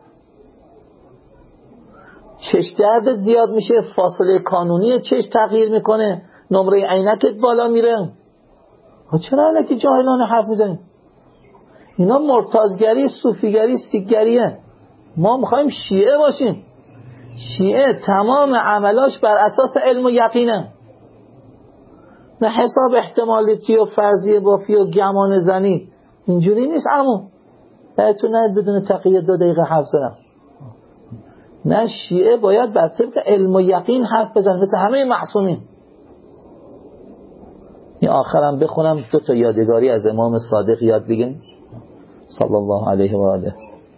چشم دردت زیاد میشه، فاصله کانونی چشم تغییر میکنه، نمره عینکت بالا میره. چرا الکی جاهلانه حرف میزنیم؟ اینا مرتضگری، صوفیگری، سیگریه. ما میخوایم شیعه باشیم. شیعه تمام عملاش بر اساس علم و یقینه، نه حساب احتمالیتی و فرضیه بافی و گمان زنی. اینجوری نیست. عمو بهتون نهید بدون تقیه دو دقیقه حرف زدم. نه، شیعه باید بر طبق علم و یقین حرف بزن مثل همه معصومین. این آخرم بخونم دو تا یادگاری از امام صادق یاد بگیم صلی الله علیه و آله.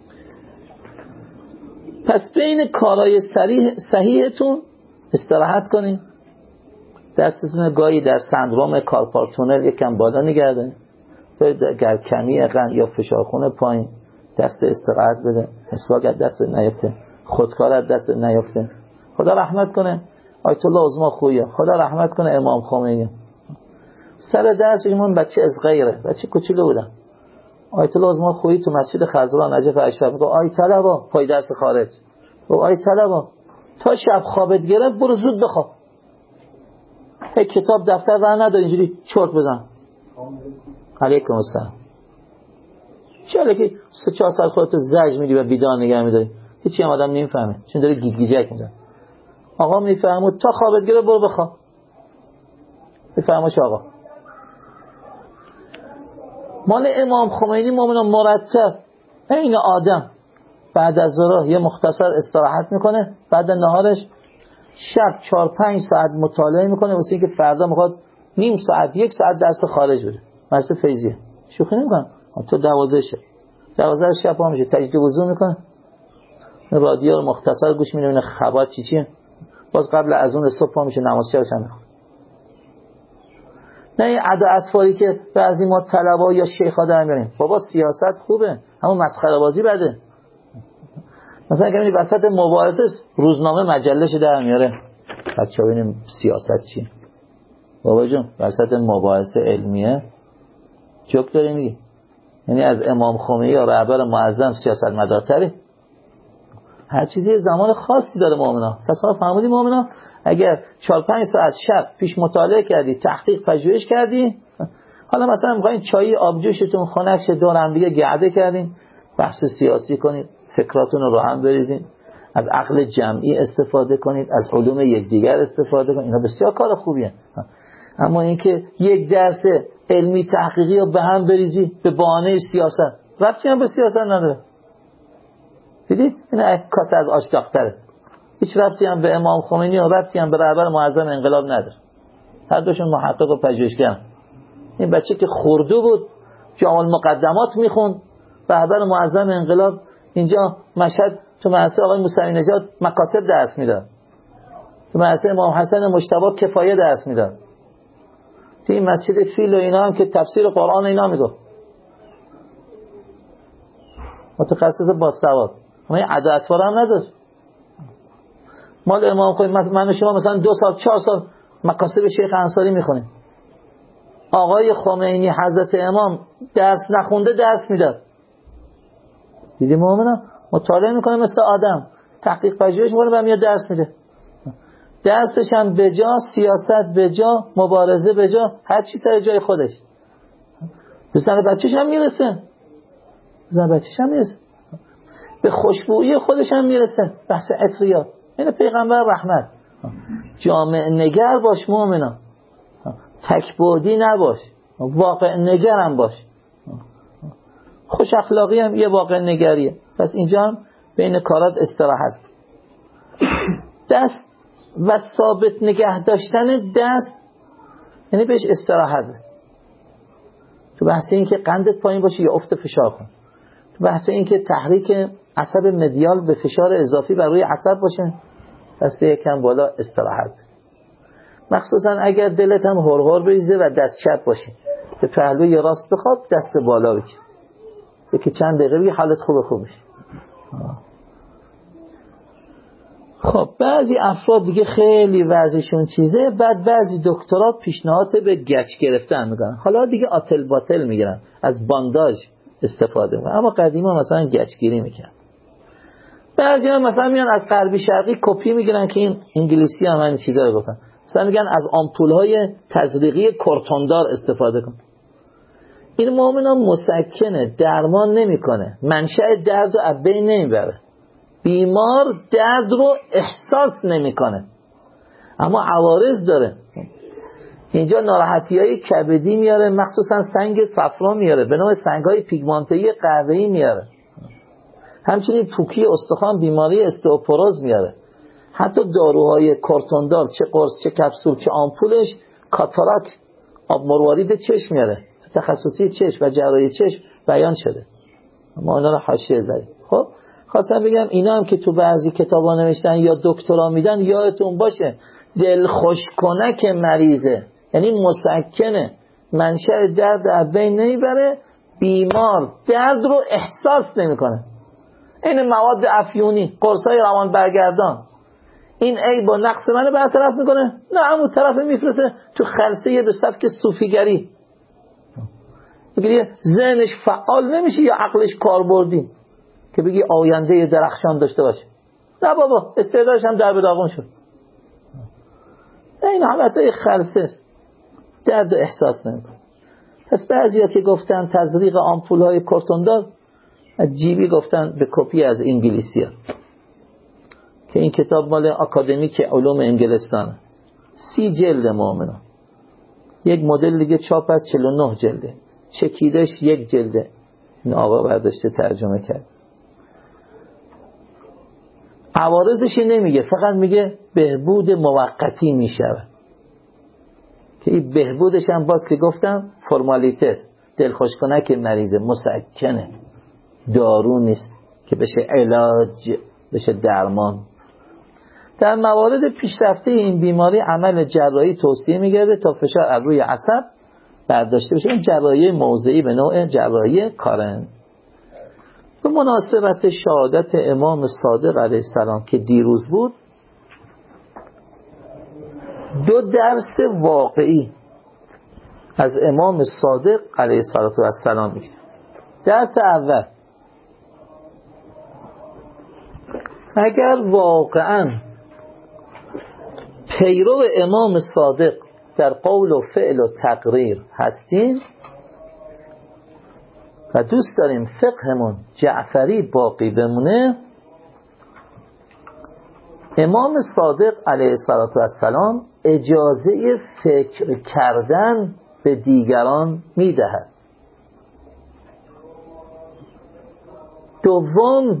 پس بین کارهای صحیح صحیحتون استراحت کنین، دستتون گاهی در سندروم کارپال تونل یکم بالا نگردن، اگر کمی اقن یا فشارخون پایین دست استراحت بده، مسواک از دست نیفته، خودکار از دست نیفته. خدا رحمت کنه آیت الله عظما خویه، خدا رحمت کنه امام خمینی. سر درسشون بچه از غیره، بچه کوچولو بودن. آیت الله عظما خویی تو مسجد خزران نجف اشرف میگه آی طلبا پای درس خارج، او آی طلبا تا شب خوابت گرفت برو زود بخواب، یک کتاب دفتر ور ندار اینجوری چرت بزن. علیکم السلام. چرا که سه چهار سال خودتو زج میدی و بیدار نگه میداری، هیچی هم آدم نمیفهمه چون داره گیج گیجک میزنه. آقا میفهمه تا خوابت گرفت برو بخواب. بفهمش آقا. مال امام خمینی مومنا مرتب این آدم بعد از ظهر یه مختصر استراحت میکنه، بعد نهارش شب چهار پنج ساعت مطالعه میکنه واسه اینکه فردا میخواد نیم ساعت یک ساعت درس خارج بده، درس فیضیه. شوخی نمیکنم. تو دوازده شب دوازده شب پا میشه تجدید وضو میکنه، رادیو رو مختصر گوش میده، خبر چی چیه، باز قبل از اون صبح پا میشه نماز شبش هم میخونه. نه این عدا اطفالی که بعضی ما طلبا یا شیخا در میاریم. بابا سیاست خوبه، همون مسخره بازی بده. مثلا که میبینی وسط مباحثه روزنامه مجلهش در میاره، بچه ها ببینیم سیاست چیه. بابا جون وسط مباحثه علمیه جوک داری میگی؟ یعنی از امام خمینی یا رهبر معظم سیاست مدارتری؟ هر چیزی زمان خاصی داره مومنا. پس ما فهمیدیم مومنا اگر چهار پنج ساعت شب پیش مطالعه کردی، تحقیق پژوهش کردی، حالا مثلا می‌خواید چای آبجوشتون خنک شه دور هم دیگه گرده کردین، بحث سیاسی کنید، فکراتون رو هم بریزین، از عقل جمعی استفاده کنید، از علوم یکدیگر استفاده کنید، اینا بسیار کار خوبیه. اما اینکه یک درس علمی تحقیقی رو به هم بریزی به بهانه سیاست، ربطی هم به سیاست نداره. دیدی؟ این کاسه از آش داغ‌تره. هیچ ربطی هم به امام خمینی و ربطی هم به رهبر معظم انقلاب نداره. هر دوشون محقق و پژوهشگر. این بچه که خردو بود جامع المقدمات میخوند، رهبر معظم انقلاب اینجا مشهد تو مدرسه آقای موسوی نژاد مقاصد درس میداد، تو مدرسه امام حسن مجتبی کفایه درس میداد، تو این مسجد فیل و اینا هم که تفسیر قرآن اینا میگفت. متخصص با سواد، اما این عدد اطوار هم نداشت. مال امام خمینی من و شما مثلا دو سال چهار سال مکاسب شیخ انصاری میخونیم، آقای خمینی حضرت امام درس نخونده درس میداد. دیدیم مومنم مطالعه میکنه مثل آدم، تحقیق پژوهش میکنه و میاد درس میده. درسش هم به جا، سیاست به جا، مبارزه به جا، هر چی سر جای خودش. به زن بچه‌ش هم میرسه، زن بچه‌ش هم میرسه، به خوشبویی خودش هم میرسه. بحث عطریات، این پیغمبر رحمت. جامع نگر باش مومنا، تکبودی نباش، واقع نگر هم باش. خوش اخلاقی هم یه واقع نگریه. پس اینجا هم بین کارات استراحت. دست و ثابت نگه داشتن دست یعنی بهش استراحت. تو بحث این که قندت پایین باشه یا افت فشار کن، تو بحث این که تحریک عصب مدیال به فشار اضافی بر روی عصب باشه، دست یکم بالا استراحت. مخصوصا اگر دلت هم هرهر بریزه و دست چپ باشه، به پهلوی راست بخواب، دست بالا بکن، یکی چند دقیقه بگی حالت خوبه خوب میشه. خب بعضی افراد دیگه خیلی وضعشون چیزه، بعد بعضی دکترها پیشنهاد به گچ گرفتن میکنن، حالا دیگه آتل باطل میگیرن، از بانداژ استفاده میکنن، اما قدیما مثلا گچگیری میکنن. بعضی هم مثلا میان از غربی شرقی کپی میگیرن که این انگلیسی هم این چیزا رو گفتن، مثلا میگن از آمپول‌های تزریقی کورتوندار استفاده کن. این مومنا مسکنه، درمان نمیکنه، منشأ درد رو از بین نمیبره، بیمار درد رو احساس نمیکنه اما عوارض داره. اینجا ناراحتی های کبدی میاره، مخصوصا سنگ صفرا میاره، به نوع سنگ های پیگمانته‌ای قهوه‌ای میاره، همچنین پوکی استخوان، بیماری استئوپوروز میاره. حتی داروهای کورتوندار، چه قرص چه کپسول چه آمپولش، کاتاراک، آب مروارید چشم میاره. تخصصی چشم و جراحی چشم بیان شده، ما اونا رو حاشیه زدیم. خب خواستم بگم اینا هم که تو بعضی کتابا نوشتن یا دکترا میدن، یادتون باشه دل خوش کنک مریضه، یعنی مسکنه، منشأ درد از بین نمیبره، بیمار درد رو احساس نمیکنه. این مواد افیونی، قرصای روان برگردان، این عیب و نقص منو برطرف میکنه؟ نه، اون طرف میفرسته تو خلسه به سبک صوفیگری، بگیری ذهنش فعال نمیشه یا عقلش کاربردی که بگی آینده درخشان داشته باشه. نه بابا، استعدادش هم در به داغون شد. این حالتهای خلسه است، درد و احساس نمیکنه. پس بعضیا که گفتن تزریق آمپول‌های کورتوندار، جیبی گفتن به کپی از انگلیسی ها. که این کتاب مال اکادمیک علوم انگلستانه، سی جلد مومنان، یک مدل دیگه چاپ از چهل و نه جلده، چکیدش یک جلده، این آقا برداشته ترجمه کرد. عوارضشی نمیگه، فقط میگه بهبود موقتی میشه، که این بهبودش هم باز که گفتم فرمالیته است، دلخوش کنک مریضه، مسکنه، دارو نیست که بشه علاج، بشه درمان. در موارد پیشرفته این بیماری عمل جراحی توصیه میگرده تا فشار از روی عصب برداشته بشه، این جراحی موضعی به نوع جراحی کارن. به مناسبت شهادت امام صادق علیه السلام که دیروز بود، دو درس واقعی از امام صادق علیه السلام میگه. درس اول، اگر واقعا پیرو امام صادق در قول و فعل و تقریر هستیم و دوست داریم فقهمون جعفری باقی بمونه، امام صادق علیه السلام اجازه فکر کردن به دیگران میدهد. دوم،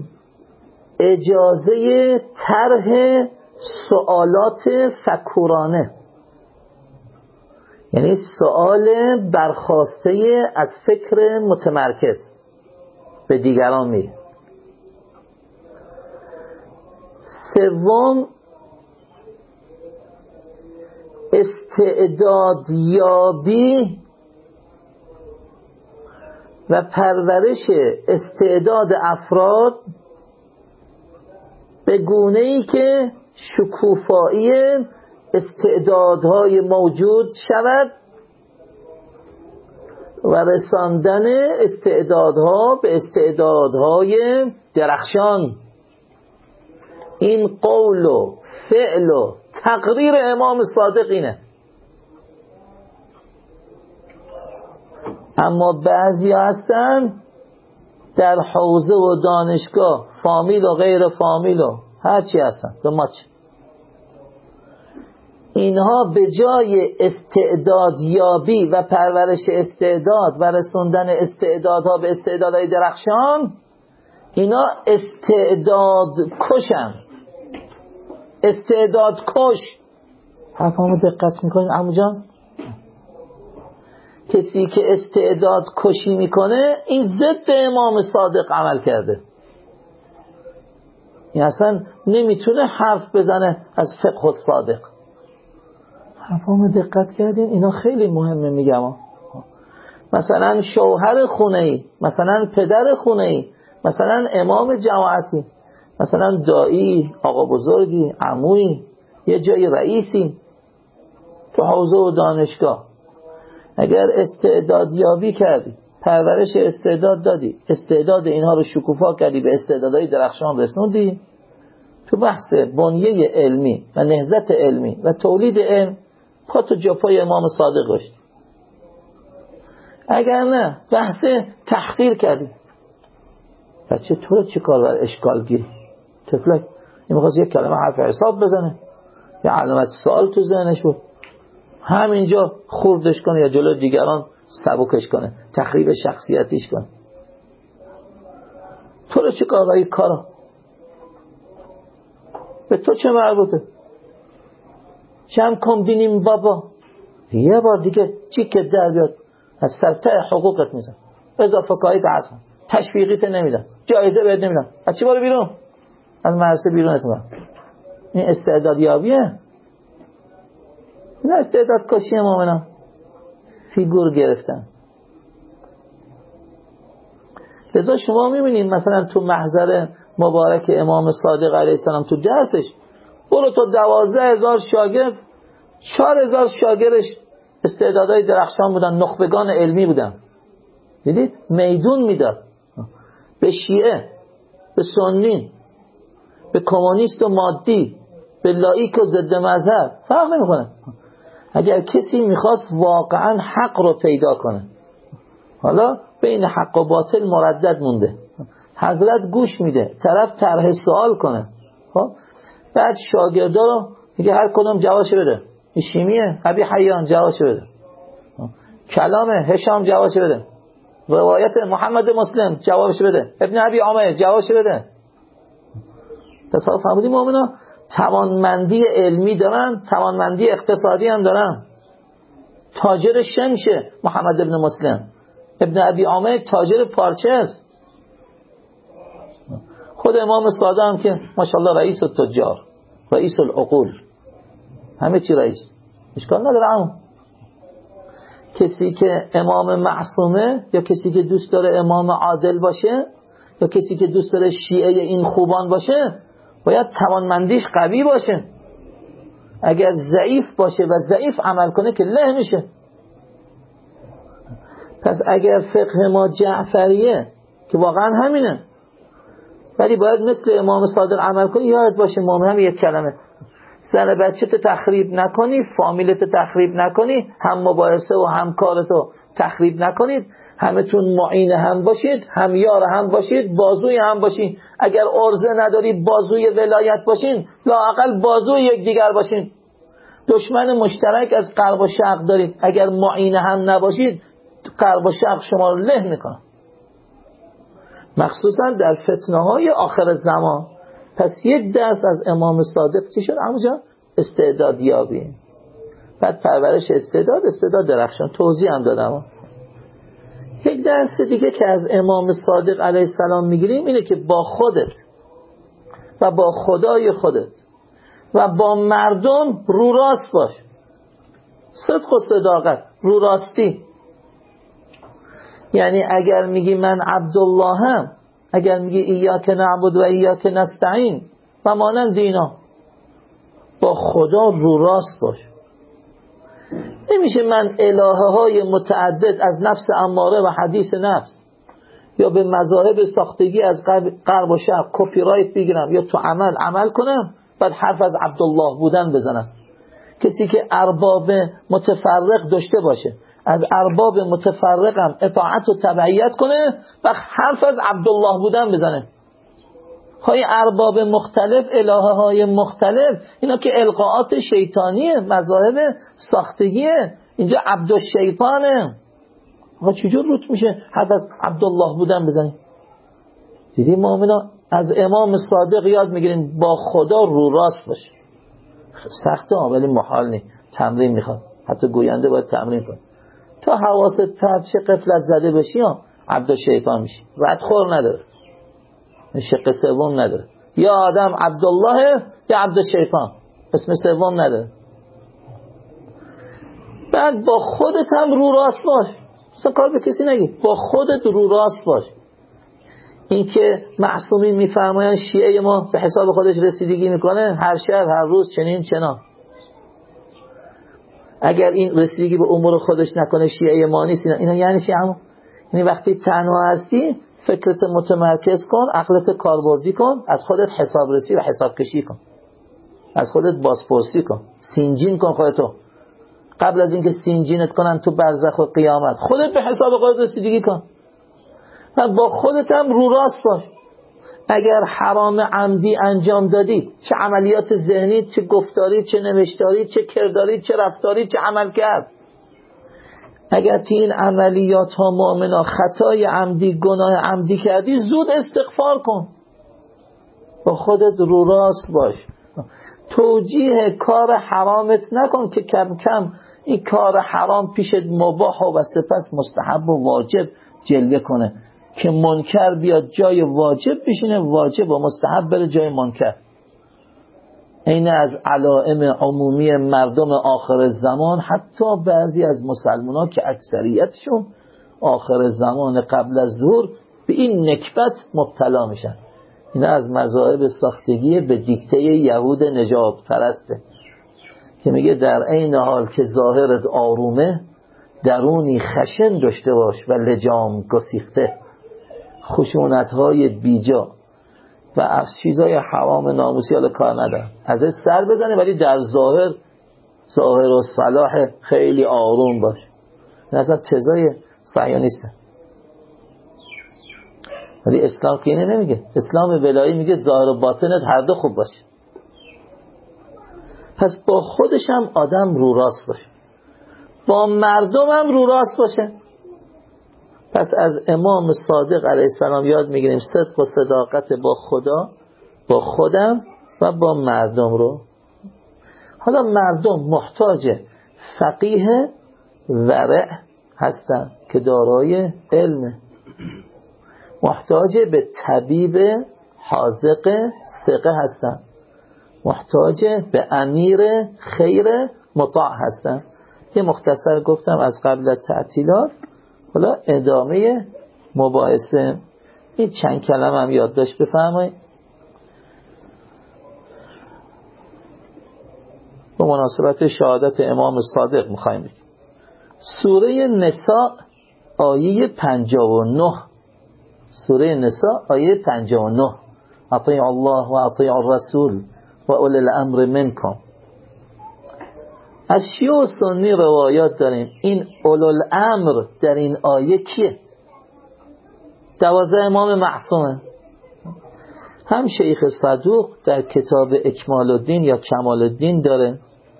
اجازه طرح سوالات فکورانه، یعنی سوال برخاسته از فکر متمرکز به دیگران میده. سوم، استعدادیابی و پرورش استعداد افراد به گونه‌ای که شکوفایی استعدادهای موجود شود و رساندن استعدادها به استعدادهای درخشان. این قول و فعل و تقریر امام صادق اینه. اما بعضی هستن در حوزه و دانشگاه فامیل و غیر فامیل و هر چی هستن به ما چه، اینها به جای استعدادیابی و پرورش استعداد و رسوندن استعدادها به استعدادهای درخشان، اینا استعداد کشن، استعداد کش. حرفامو دقت میکنین عمو جان؟ کسی که استعداد کشی میکنه این ضد امام صادق عمل کرده. این اصلا نمیتونه حرف بزنه از فقه الصادق. حرفامو دقت کردین؟ اینا خیلی مهمه میگم. مثلا شوهر خونه‌ای، مثلا پدر خونه‌ای، مثلا امام جماعتی، مثلا دایی، آقا بزرگی، عمویی، یه جای رئیسی تو حوزه و دانشگاه، اگر استعدادیابی کردی، پرورش استعداد دادی، استعداد اینها رو شکوفا کردی، به استعدادهای درخشان رسوندی، تو بحث بنیه علمی و نهضت علمی و تولید علم پا تو جپای امام صادق گشتی. اگر نه بحث تحقیر کردی، بچه تو رو چی کار بر اشکال گیری؟ طفلک این میخواست یک کلمه حرف حساب بزنه، یا علامت سوال تو ذهنش بود، همینجا خوردش کنه یا جلو دیگران سبکش کنه، تخریب شخصیتیش کنه. تو رو چی کار برای کارا؟ به تو چه مربوطه؟ جمع کن بینیم بابا. یه بار دیگه چی که در بیاد از سرته حقوقت میزن، اضافه کاری تعصب، تشویقیت نمیدن، جایزه بهت نمیدن، از چی بارو بیرون؟ از مدرسه بیرونت میدن. این استعدادیابیه؟ نه استعداد کشی مومنان، فیگور گرفتن. لذا شما میبینید مثلا تو محضر مبارک امام صادق علیه السلام تو درسش برو تو دوازده هزار شاگرد، چهار هزار شاگردش استعدادهای درخشان بودن، نخبگان علمی بودن. دیدید؟ میدون میداد به شیعه، به سنی، به کمونیست و مادی، به لایک و ضد مذهب، فرق نمیکنه. اگر کسی میخواست واقعا حق رو پیدا کنه، حالا بین حق و باطل مردد مونده، حضرت گوش میده، طرف طرح سوال کنه، خب بعد شاگردا رو میگه هر کدوم جوابش بده. این شیمیه، ابی حیان جوابش بده، کلام هشام جوابش بده، روایت محمد مسلم جوابش بده، ابن ابی عامر جوابش بده. تصاف فهمیدی مومنا؟ توانمندی علمی دارن، توانمندی اقتصادی هم دارن. تاجر شمشه محمد ابن مسلم، ابن ابی عامر تاجر پارچه است. خود امام صادق هم که ماشاءالله رئیس التجار، رئیس العقول، همه چی رئیس، اشکال نداره. اما کسی که امام معصومه، یا کسی که دوست داره امام عادل باشه، یا کسی که دوست داره شیعه این خوبان باشه، باید توانمندیش قوی باشه. اگر ضعیف باشه و ضعیف عمل کنه که له میشه. پس اگر فقه ما جعفریه که واقعا همینه، ولی باید مثل امام صادق عمل کنی. یاد باشه مومن هم یک کلمه، زن بچه تو تخریب نکنی، فامیلت تخریب نکنی، هم مباحثه و هم کارتو تخریب نکنید، همه تون معین هم باشید، هم یار هم باشید، بازوی هم باشین. اگر عرضه نداری بازوی ولایت باشین، لااقل بازوی یکدیگر باشین. دشمن مشترک از غرب و شرق دارید، اگر معین هم نباشید غرب و شرق شما رو له میکنن، مخصوصا در فتنه های آخر زمان. پس یک درس از امام صادق چی شد عمو جان؟ استعدادیابی، بعد پرورش استعداد، استعداد درخشان، توضیح هم دادم. یک درس دیگه که از امام صادق علیه السلام میگیریم اینه که با خودت و با خدای خودت و با مردم رو راست باش. صدق و صداقت، رو راستی. یعنی اگر میگی من عبدالله هم، اگر میگی ایاک نعبد و ایاک نستعین و مانند اینا، با خدا رو راست باش. نمیشه من الهه های متعدد از نفس اماره و حدیث نفس یا به مذاهب ساختگی از غرب و شرق کپی رایت بگیرم یا تو عمل عمل کنم بعد حرف از عبدالله بودن بزنم. کسی که ارباب متفرق داشته باشه از ارباب متفرقم اطاعت و تبعیت کنه و حرف از عبدالله بودن بزنه. های ارباب مختلف، الهه های مختلف، اینا که القاءات شیطانیه، مذاهب ساختگیه، اینجا عبدالشیطانه. آقا چجور روت میشه حرف از عبدالله بودن بزنی؟ دیدی مؤمنا از امام صادق یاد میگیریم با خدا رو راست باشه. سخته ولی محال نیست، تمرین میخواد، حتی گوینده باید تمرین کنه. تا حواست پرت شه قفلت زده بشی یا عبدالشیطان میشی، ردخور نداره، شق سوم نداره. یا آدم عبدالله یا عبدالشیطان، اسم سوم نداره. بعد با خودت هم رو راست باش، اصلا کار به کسی نگی، با خودت رو راست باش. این که معصومین میفرمایند شیعه ما به حساب خودش رسیدگی میکنه، هر شب هر روز چنین چنان. اگر این رسیدگی به امور خودش نکنه شیعه ما نیست. اینا یعنی چی؟ اما یعنی وقتی تنها هستی فکرت متمرکز کن، عقلت کاربردی کن، از خودت حساب رسی و حساب کشی کن، از خودت بازپرسی کن، سینجین کن خودتو. قبل از اینکه سینجینت کنن تو برزخ و قیامت خودت به حساب خودت رسیدگی کن و با خودت هم رو راست باش. اگر حرام عمدی انجام دادی، چه عملیات ذهنی، چه گفتاری، چه نوشتاری، چه کرداری، چه رفتاری، چه عمل کرد، اگر تی این عملیات ها مؤمنا خطای عمدی، گناه عمدی کردی، زود استغفار کن، با خودت رو راست باش. توجیه کار حرامت نکن که کم کم این کار حرام پیشت مباح و سپس مستحب و واجب جلوه کنه که منکر بیاد جای واجب بشینه، واجب و مستحب بره جای منکر. این از علائم عمومی مردم آخر زمان، حتی بعضی از مسلمان ها که اکثریتشون آخر زمان قبل از ظهور به این نکبت مبتلا میشن. این از مذاهب ساختگی به دیکته یهود نجات پرسته که میگه در عین حال که ظاهرت آرومه درونی خشن داشته باش و لجام گسیخته، خشونت های بیجا و از چیزای حرام ناموسی حالا کار ندارم، ازش سر بزنه ولی در ظاهر ظاهر و صلاح خیلی آروم باش. این اصلا تزای صهیونیسته. ولی اسلام که اینه نمیگه. اسلام ولایی میگه ظاهر و باطنت هر دو خوب باشه. پس با خودش هم آدم رو راست باشه، با مردم هم رو راست باشه. پس از امام صادق علیه السلام یاد میگیریم صدق و صداقت با خدا، با خودم و با مردم رو. حالا مردم محتاج فقیه ورع هستن که دارای علم، محتاج به طبیب حاذق ثقه هستن، محتاج به امیر خیر مطاع هستن. یه مختصر گفتم از قبل تعطیلات، حالا ادامه مباحثه. این چند کلمه هم یادداشت بفرمایید. به مناسبت شهادت امام صادق میخوایم بگیم سوره نساء آیه پنجاه و نه، سوره نساء آیه پنجاه و نه، اطیعوا الله و اطیعوا الرسول و اولی الامر منکم. از شیعه و سنی روایات داریم این اولو الامر در این آیه کیه؟ دوازده امام معصومه. هم شیخ صدوق در کتاب اکمال الدین یا کمال الدین داره،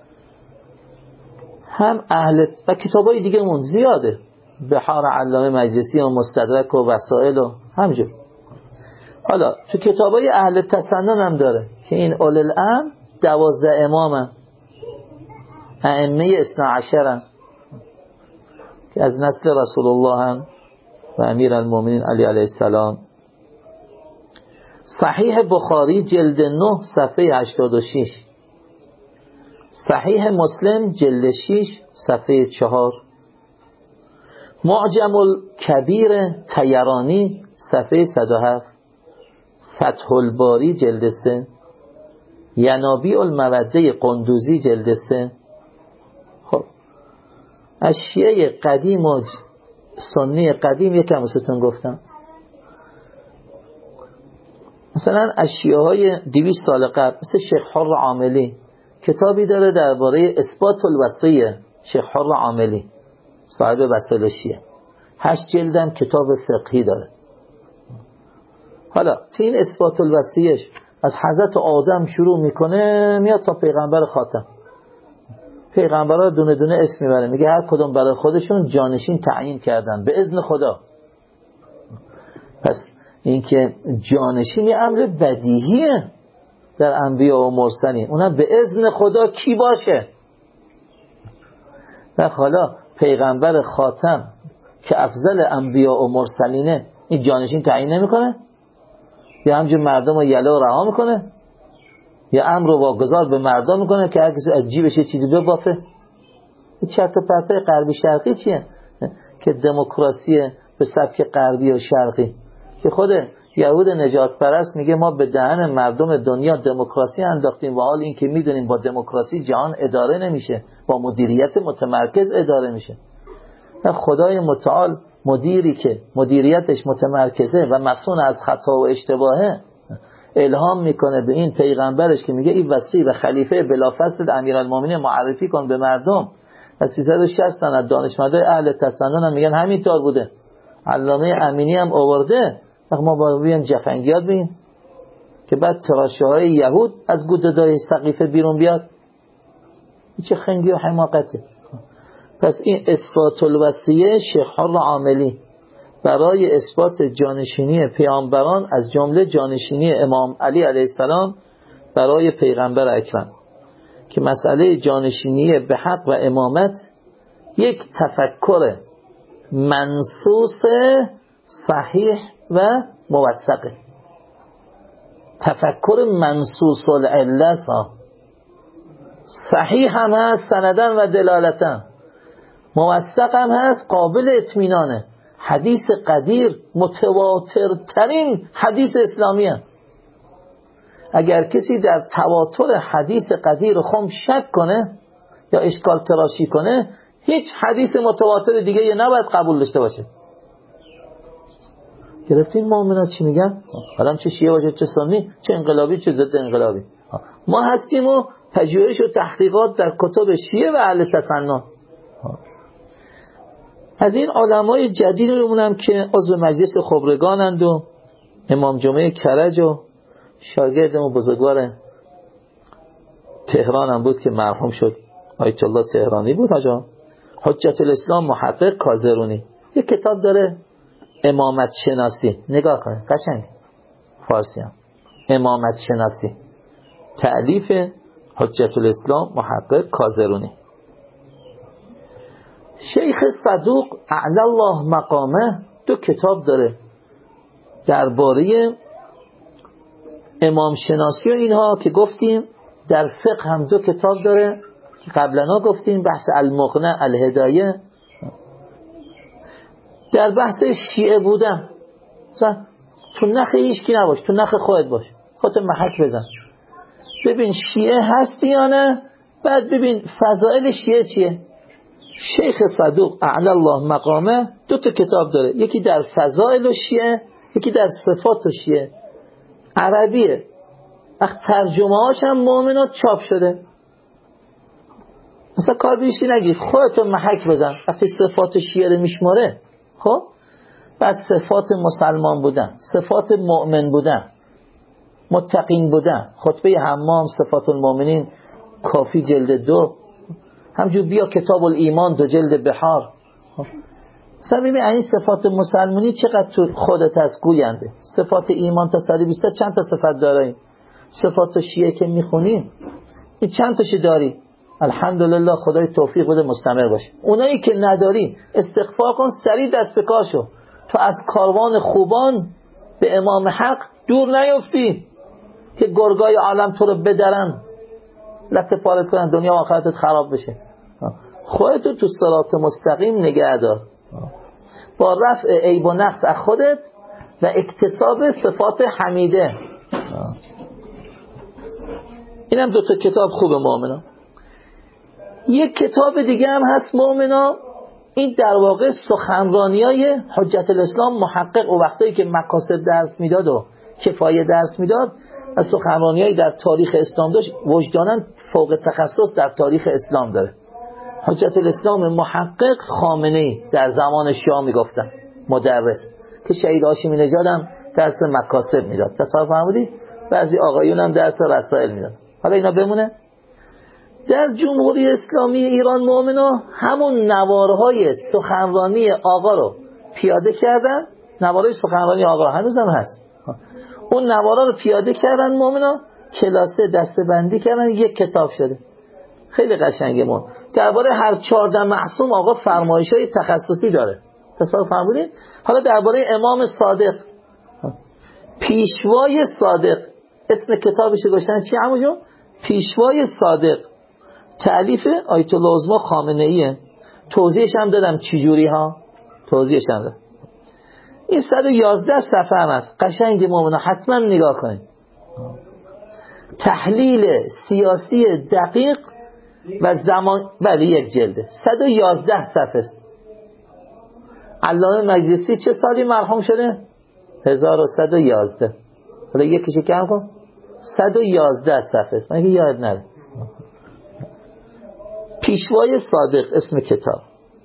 هم اهل و کتابای دیگه مون زیاده، بحار علامه مجلسی و مستدرک و وسائل و همجور. حالا تو کتابای اهل تسنن هم داره که این اولو الامر دوازده امام هم ائمه اثنا عشر هم که از نسل رسول الله هم و امیر المومنین علی علیه السلام. صحیح بخاری جلد نه صفحه هشتاد و شش، صحیح مسلم جلد شش صفحه چهار، معجم الکبیر طیرانی صفحه صد و هفت، فتح الباری جلد سه، ینابیع الموده قندوزی جلد سه. خب از شیعه قدیم و سنی قدیم یکم واسهتون گفتم. مثلا از شیعه های دویست سال قبل مثل شیخ حر عاملی کتابی داره درباره اثبات الوصیه. شیخ حر عاملی صاحب وسائل شیعه، هشت جلدم کتاب فقهی داره. حالا تو این اثبات الوصیهش از حضرت آدم شروع میکنه میاد تا پیغمبر خاتم. پیغمبرها دونه دونه اسم میبره، میگه هر کدوم برای خودشون جانشین تعیین کردن به اذن خدا. پس اینکه جانشین یه امر بدیهیه در انبیاء و مرسلین، اونم به اذن خدا کی باشه. و حالا پیغمبر خاتم که افضل انبیاء و مرسلینه این جانشین تعیین نمیکنه؟ یا همجور مردم رو یلا رها میکنه؟ یا امر رو واگذار به مردم میکنه که هر کسی از جیبش یه چیزی ببافه؟ این چرت و پرتای غربی شرقی چیه؟ که دموکراسی به سبک غربی و شرقی، که خود یهود نجات پرست میگه ما به دهن مردم دنیا دموکراسی انداختیم و حال این که میدونیم با دموکراسی جهان اداره نمیشه، با مدیریت متمرکز اداره میشه. خدای متعال مدیری که مدیریتش متمرکزه و مسئول از خطا و اشتباهه الهام میکنه به این پیغمبرش که میگه این وصی و خلیفه بلافاصله امیرالمومنین معرفی کن به مردم. و سیصد و شصت تن از دانشمندای اهل تسنن هم میگن همینطور بوده. علامه امینی هم آورده. ما با بیان جفنگیات ببین که بعد تراشه های یهود از گوددای سقیفه بیرون بیاد. این چه خنگی و حماقته. پس این اثبات الوصیه شیخ حر عاملی برای اثبات جانشینی پیامبران از جمله جانشینی امام علی علیه السلام برای پیغمبر اکرم، که مسئله جانشینی به حق و امامت یک تفکر منصوص صحیح و موثقه. تفکر منصوص العله صحیح هم هست سندن و دلالتن، موثق هم هست قابل اطمینانه. حدیث قدیر متواترترین حدیث اسلامی هم. اگر کسی در تواتر حدیث قدیر خم شک کنه یا اشکال تراشی کنه، هیچ حدیث متواتر دیگه یه نباید قبول داشته باشه. گرفتین مؤمنات چی میگن؟ حالا چه شیعه باشه چه سنی، چه انقلابی چه ضد انقلابی، ما هستیم و پژوهش و تحقیقات در کتب شیعه و اهل تسنن. از این علمای جدیدمونم که عضو مجلس خبرگانند و امام جمعه کرج و شاگردمون بزرگوار تهران هم بود که مرحوم شد، آیت الله تهرانی بود حاجا، حجت الاسلام محقق کازرونی، یک کتاب داره امامت شناسی، نگاه کنه قشنگ فارسی هم، امامت شناسی، تألیف حجت الاسلام محقق کازرونی. شیخ صدوق اعلی الله مقامه دو کتاب داره درباره امام شناسی و اینها که گفتیم. در فقه هم دو کتاب داره که قبلا گفتیم، بحث المغنی الهدایه. در بحث شیعه بودن تو نخ هیچکی نباش، تو نخ خودت باش، خودت محک بزن ببین شیعه هستی یا نه، بعد ببین فضائل شیعه چیه. شیخ صدوق اعلی الله مقامه دو تا کتاب داره، یکی در فضائل شیعه، یکی در صفات شیعه. عربیه، وقت ترجمه هاش هم مؤمنات چاپ شده. مثلا کار بیشتی نگیر، خودت محک بزن وقتی صفات شیعه رو میشماره. خب بعد صفات مسلمان بودن، صفات مؤمن بودن، متقین بودن، خطبه حمام، صفات المؤمنین کافی جلد دو، همجور بیا کتاب الایمان دو جلد بحار. مثلا ببین این صفات مسلمانی چقدر تو خودت هست گوینده. صفات ایمان تا صد و بیست چند تا صفت داریم. صفات شیعه که میخونیم این چند تاشی داری؟ الحمدلله خدای توفیق بده مستمر باشه. اونایی که نداری استغفار کن، سریع دست به کار شو، تو از کاروان خوبان به امام حق دور نیفتی که گرگای عالم تو رو بدرن لطه پارت کنن دنیا و آخرتت خراب بشه. خودتو تو صراط مستقیم نگه دار. با رفع عیب و نقص از خودت و اکتساب صفات حمیده. اینم دو تا کتاب خوبه مؤمنا. یک کتاب دیگه هم هست مؤمنا، این در واقع سخنرانیای حجت الاسلام محقق و وقتایی که مکاسب درس میداد و کفایه درس میداد از سخنرانیایی در تاریخ اسلام داشت، وجداناً فوق تخصص در تاریخ اسلام داره. حجت الاسلام محقق خامنه‌ای در زمان شاه میگفتن مدرس که شهید هاشمی نژاد هم درس مکاسب میداد، تصور فرمودید؟ بعضی آقایون هم درس رسائل میداد. حالا اینا بمونه. در جمهوری اسلامی ایران مؤمنا همون نوارهای سخنرانی آقا رو پیاده کردن، نوارهای سخنرانی آقا هنوز هم هست، اون نوارها رو پیاده کردن مؤمنا، کلاسه دسته‌بندی کردن، یک کتاب شده. خیلی قشنگه. ما درباره هر چهارده معصوم آقا فرمایش‌های تخصصی داره، تصور فرمودید؟ حالا درباره امام صادق، پیشوای صادق، اسم کتابش گذاشتن چی عمو جون؟ پیشوای صادق، تألیف آیت الله عظما خامنه‌ایه. توضیحش هم دادم چی جوری ها، توضیحش هم دادم. این صد و یازده صفحه هم هست، قشنگ مومنا حتما نگاه کنید. تحلیل سیاسی دقیق و زمان، بله یک جلده، صد و یازده صفحه است. علامه مجلسی چه سالی مرحوم شده؟ هزار و صد و یازده. حالا یکیشو کم کن، صد و یازده صفحه است، مگه یاد نره. پیشوای صادق اسم کتاب.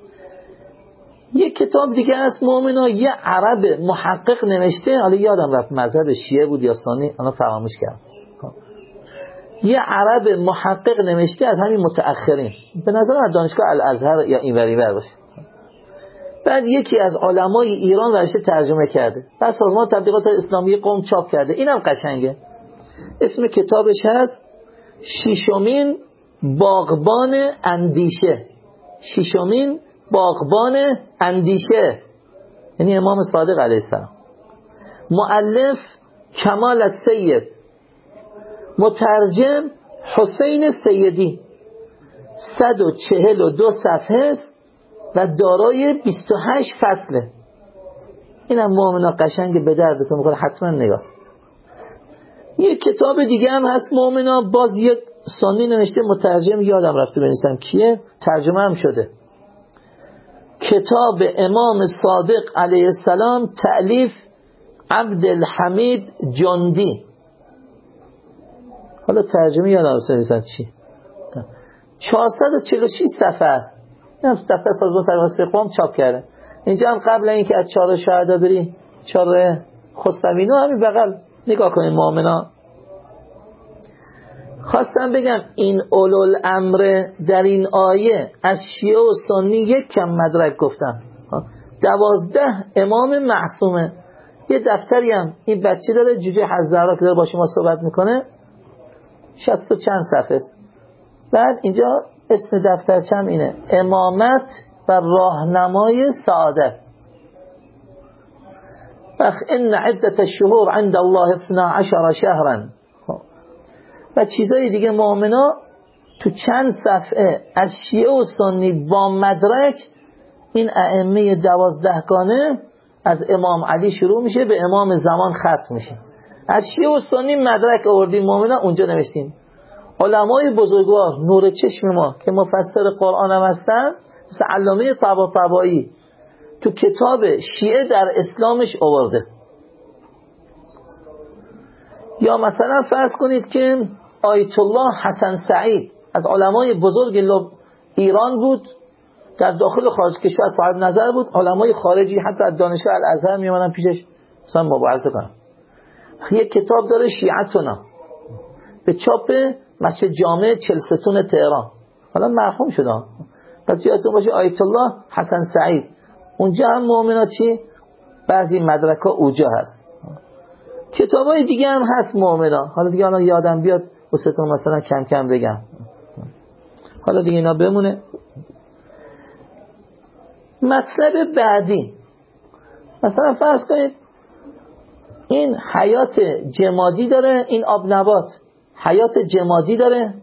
یک کتاب دیگه از مؤمنا، یه عرب محقق نوشته، حالا یادم رفت مذهب شیعه بود یا سنی، الان فراموش کردم. یه عرب محقق نوشته از همین متأخرین، به نظر من دانشگاه الازهر یا اینوری ور باشه. بعد یکی از علمای ایران ورشه ترجمه کرده، بعد سازمان تبلیغات اسلامی قم چاپ کرده. اینم قشنگه. اسم کتابش هست ششمین باغبان اندیشه. ششمین باغبان اندیشه، یعنی امام صادق علیه السلام. مؤلف کمال السید، مترجم حسین سیدی. صد و چهل و دو صفحه است و دارای بیست و هشت فصله. اینم مؤمنا قشنگ، به دردتون میخوره، حتما نگاه. یک کتاب دیگه هم هست مؤمنا، باز یک سنی نوشته، مترجم یادم رفته بنویسم کیه، ترجمه هم شده. کتاب امام صادق علیه السلام، تألیف عبدالحمید جندی. حالا ترجمه یادم رفته بنویسم چی، چهارصد و چهل و شش صفحه است. این هم دفتر سازمان تبلیغات قم چاپ کرده. اینجا هم قبل اینکه از چهار شهدا بری چهار خستوینو همین بغل نگاه کنید مؤمنا. خواستم بگم این اولوالامر در این آیه از شیعه و سنی یک کم مدرک گفتم. دوازده امام معصومه. یه دفتری هم این بچه داره، جوجه حضرا که داره با شما صحبت میکنه، شصت و چند صفحه است. بعد اینجا اسم دفترچم اینه، امامت و راهنمای سعادت. اخ ان عدت الشهور عند الله اثنا عشر شهرا و چیزای دیگه. مؤمنا تو چند صفحه از شیعه و سنی با مدرک این ائمه دوازدهگانه از امام علی شروع میشه به امام زمان ختم میشه. از شیعه و سنی مدرک آوردیم مؤمنا، اونجا نوشتیم. علمای بزرگوار نور چشم ما که مفسر قرآن هم هستن، مثل علامه طباطبایی تو کتاب شیعه در اسلامش آورده. یا مثلا فرض کنید که آیت الله حسن سعید از علمای بزرگ ایران بود، در داخل و خارج کشور صاحب نظر بود. علمای خارجی حتی از دانشگاه الازهر میامدن پیشش مثلا مباحثه کنن. یک کتاب داره شیعتنا، به چاپ مسجد جامع چلستون تهران، حالا مرحوم شده. پس یادتون باشه آیت الله حسن سعید. اونجا هم مؤمنا چی؟ بعضی مدرک ها اوجا هست. کتاب های دیگه هم هست مؤمنا، حالا دیگه الان یادم بیاد واسهتون مثلا کم کم بگم. حالا دیگه اینا بمونه. مطلب بعدی، مثلا فرض کنید این حیات جمادی داره، این آب نبات حیات جمادی داره،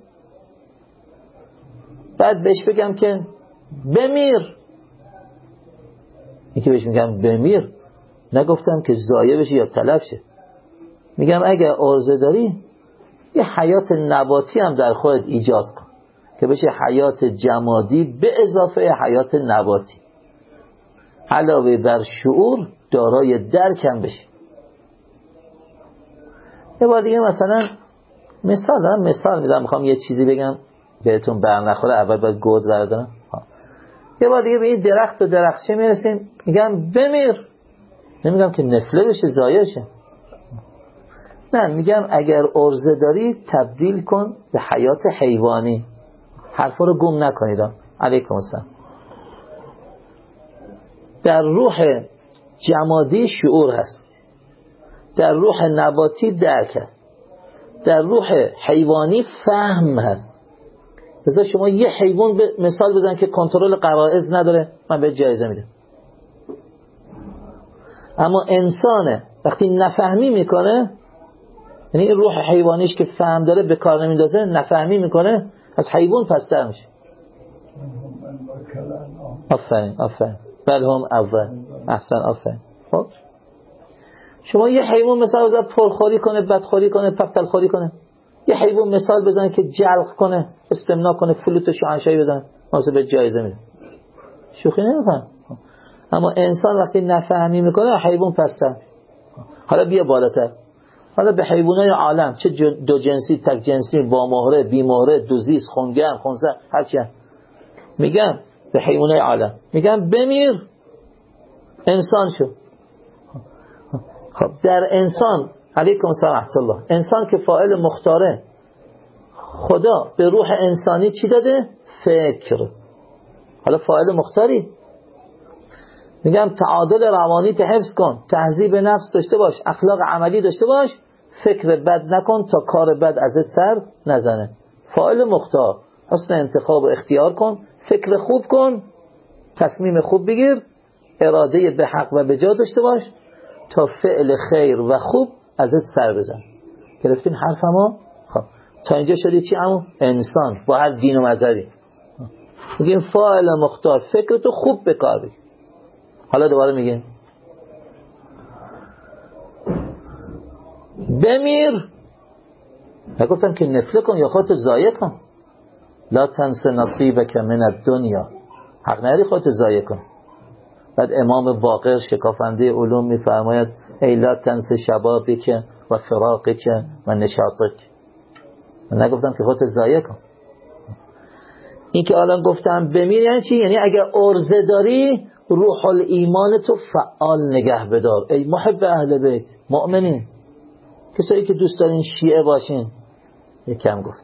بعد بهش بگم که بمیر، این که بهش میگم بمیر، نگفتم که ضایع بشه یا تلف شه. میگم اگه عرضه داری یه حیات نباتی هم در خودت ایجاد کن که بشه حیات جمادی به اضافه حیات نباتی، علاوه بر شعور دارای درک هم بشه. یه بار دیگه مثلا مثال دارم، مثال میزنم، میخوام یه چیزی بگم بهتون برنخوره، اول باید گود بردارم. یه بار دیگه به این درخت و درختچه میرسیم، میگم بمیر، نمیگم که نفله بشه ضایع شه، نه، میگم اگر عرضه داری تبدیل کن به حیات حیوانی. حرفا رو گم نکنید. علیکم السلام. در روح جمادی شعور هست، در روح نباتی درک هست، در روح حیوانی فهم هست. مثلا شما یه حیوان به مثال بزن که کنترل غرایز نداره، من به جایزه میدم. اما انسانه وقتی نفهمی میکنه، یعنی این روح حیوانیش که فهم داره به کار نمیندازه، نفهمی میکنه، از حیوان پستر میشه. آفرین آفرین بل هم اول احسن آفرین. خب شما یه حیوان مثال بزن پرخوری کنه، بدخوری کنه، پفتلخوری کنه. یه حیوان مثال بزن که جلق کنه، استمنا کنه، فلوت شاهنشاهی بزنه، واسه به جایزه میده. شوخی نمیکنه. اما انسان وقتی نفهمی میکنه حیوان پستر. حالا بیا بالاتر، حالا به حیوانات عالم، چه دو جنسی، تک جنسی، با مهره، بی مهره، دوزیست، خونگرم، خونسرد، هر چی، میگم به حیوانات عالم میگم بمیر، انسان شو. خب در انسان، علیکم السلام ورحمة الله، انسان که فاعل مختاره، خدا به روح انسانی چی داده؟ فکر. حالا فاعل مختاری، میگم تعادل روانی ته حفظ کن، تهذیب نفس داشته باش، اخلاق عملی داشته باش، فکر بد نکن تا کار بد از سر نزنه. فاعل مختار، حسن انتخاب و اختیار کن، فکر خوب کن، تصمیم خوب بگیر، اراده به حق و به جا داشته باش تا فعل خیر و خوب ازت سر بزن. گرفتین حرفمو؟ خب تا اینجا شدی چی عمو؟ انسان با هر دین و مذهبی. میگیم فاعل مختار، فکر تو خوب بکار بگیر. حالا دوباره میگیم بمیر، نگفتم که نفله کن یا خودت ضایع کن. لا تنس نصیبک من الدنیا، حق نداری خودت ضایع کن. بعد امام باقر شکافنده علوم میفرماید ای لا تنس شبابک و فراقک و نشاطک. من نگفتم که خودت ضایع کن. این که الان گفتم بمیر یعنی چی؟ یعنی اگر عرضه داری روح الایمان تو فعال نگه بدار. ای محب اهل بیت، مؤمنین، کسایی که دوست دارین شیعه باشین. یکم گفت.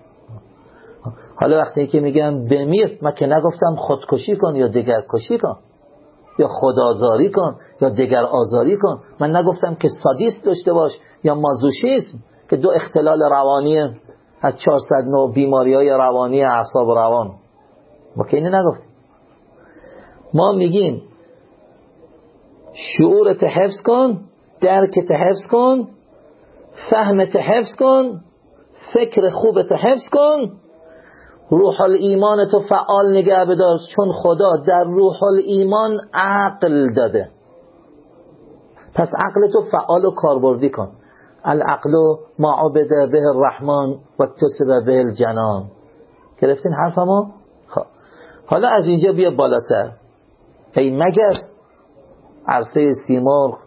حالا وقتی که میگم بمیر، من که نگفتم خودکشی کن یا دگر کشی کن یا خودآزاری کن یا دگر آزاری کن. من نگفتم که سادیست داشته باش یا مازوخیسم که دو اختلال روانی از چهارصد نوع بیماری‌های روانی اعصاب و روان. ما که اینو نگفتیم. ما میگیم شعورت حفظ کن، درکت حفظ کن، فهمت حفظ کن، فکر خوبت حفظ کن، روح الایمان تو فعال نگه بدار، چون خدا در روح الایمان عقل داده. پس عقل تو فعال و کاربردی کن. العقل ما عبد به الرحمن و اتصب به الجنان. گرفتین حرفمو؟ خب حالا از اینجا بیا بالاتر. ای مگس عرصه سیمرغ.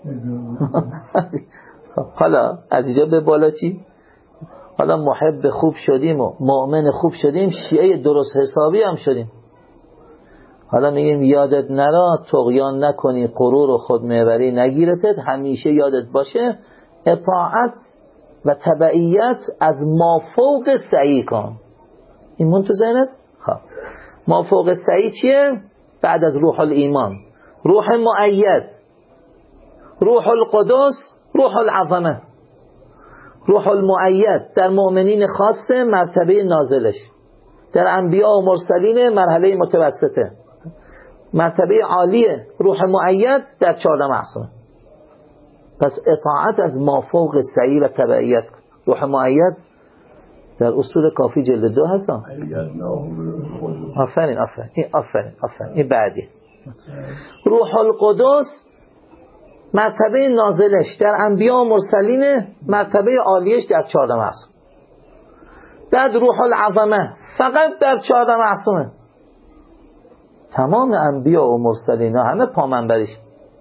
حالا از اینجا به بالا چی؟ حالا محب خوب شدیم و مؤمن خوب شدیم، شیعه درست حسابی هم شدیم. حالا میگیم یادت نرا طغیان نکنی، غرور و خودمحوری نگیرتت، همیشه یادت باشه اطاعت و تبعیت از مافوق سعی کن. این مون تو ذهنت؟ خب مافوق سعی چیه؟ بعد از روح الایمان روح مؤید، روح القدس، روح العظمه. روح المؤید در مؤمنین خاصه مرتبه نازلش، در انبیاء و مرسلین مرحله متوسطه، مرتبه عالیه روح مؤید در چهارده معصوم. پس اطاعت از مافوق سعی و تبعیت. روح مؤید در اصول کافی جلد دو هستن. آفرین آفرین این آفرین آفرین این بعدی روح القدس مرتبه نازلش در انبیا و مرسلین، مرتبه عالیش در چهارده معصوم. بعد روح العظمه فقط در چهارده معصومه. تمام انبیا و مرسلین ها همه پامنبریش.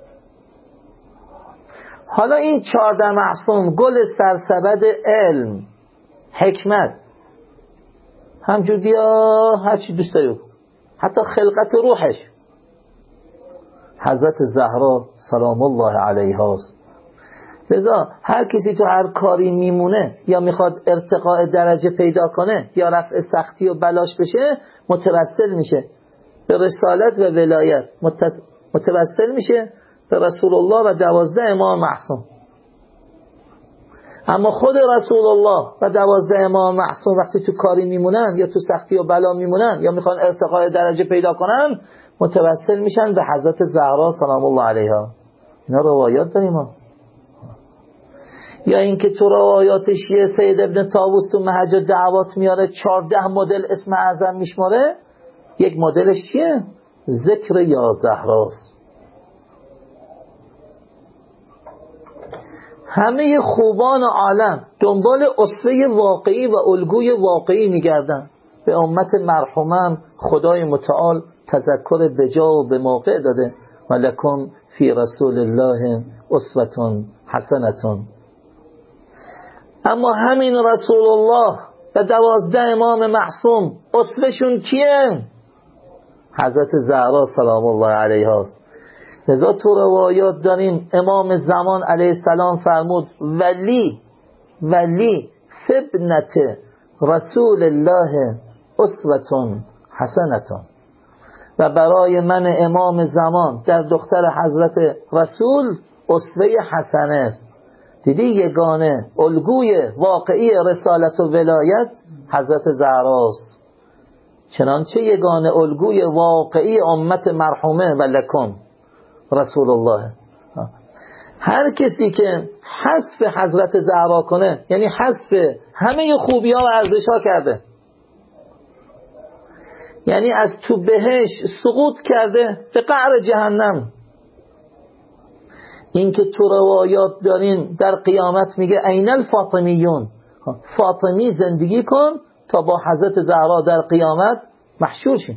حالا این چهارده معصوم گل سرسبد علم، حکمت، همجور بیا هر چی دوست داری، حتی خلقت روحش حضرت زهرا سلام الله علیها است. لذا هر کسی تو هر کاری میمونه یا میخواد ارتقاء درجه پیدا کنه یا رفع سختی و بلاش بشه، متوسل میشه به رسالت و ولایت، متوسل میشه به رسول الله و دوازده امام معصوم. اما خود رسول الله و دوازده امام معصوم وقتی تو کاری میمونن یا تو سختی و بلا میمونن یا میخوان ارتقاء درجه پیدا کنن، متوسل میشن به حضرت زهرا سلام الله علیها. اینا روایات داریم ما. یا اینکه تو روایات شیعه سید ابن طاووس تو محج دعوات میاره چهارده مدل اسم اعظم میشماره. یک مدلش چیه؟ ذکر یا زهراست. همه خوبان عالم دنبال اسوه واقعی و الگوی واقعی میگردن. به امت مرحومم خدای متعال تذکر بجا و به موقع داده، ولکم فی رسول الله اسوة حسنة. اما همین رسول الله و دوازده امام معصوم اسوهشون کیه؟ حضرت زهرا سلام الله علیها است. لذا تو روایات داریم امام زمان علیه السلام فرمود ولی ولی فبنت رسول الله اسوة حسنة، و برای من امام زمان در دختر حضرت رسول اسوه حسنه است. دیدی یگانه الگوی واقعی رسالت و ولایت حضرت زهراست، چنانچه یگانه الگوی واقعی امت مرحومه ولکم رسول الله. هر کسی که حذف حضرت زهرا کنه یعنی حذف همه خوبی ها و ارزش ها کرده، یعنی از تو بهش سقوط کرده به قعر جهنم. این که تو روایات دارین در قیامت میگه این الفاطمیون، فاطمی زندگی کن تا با حضرت زهرا در قیامت محشور شین.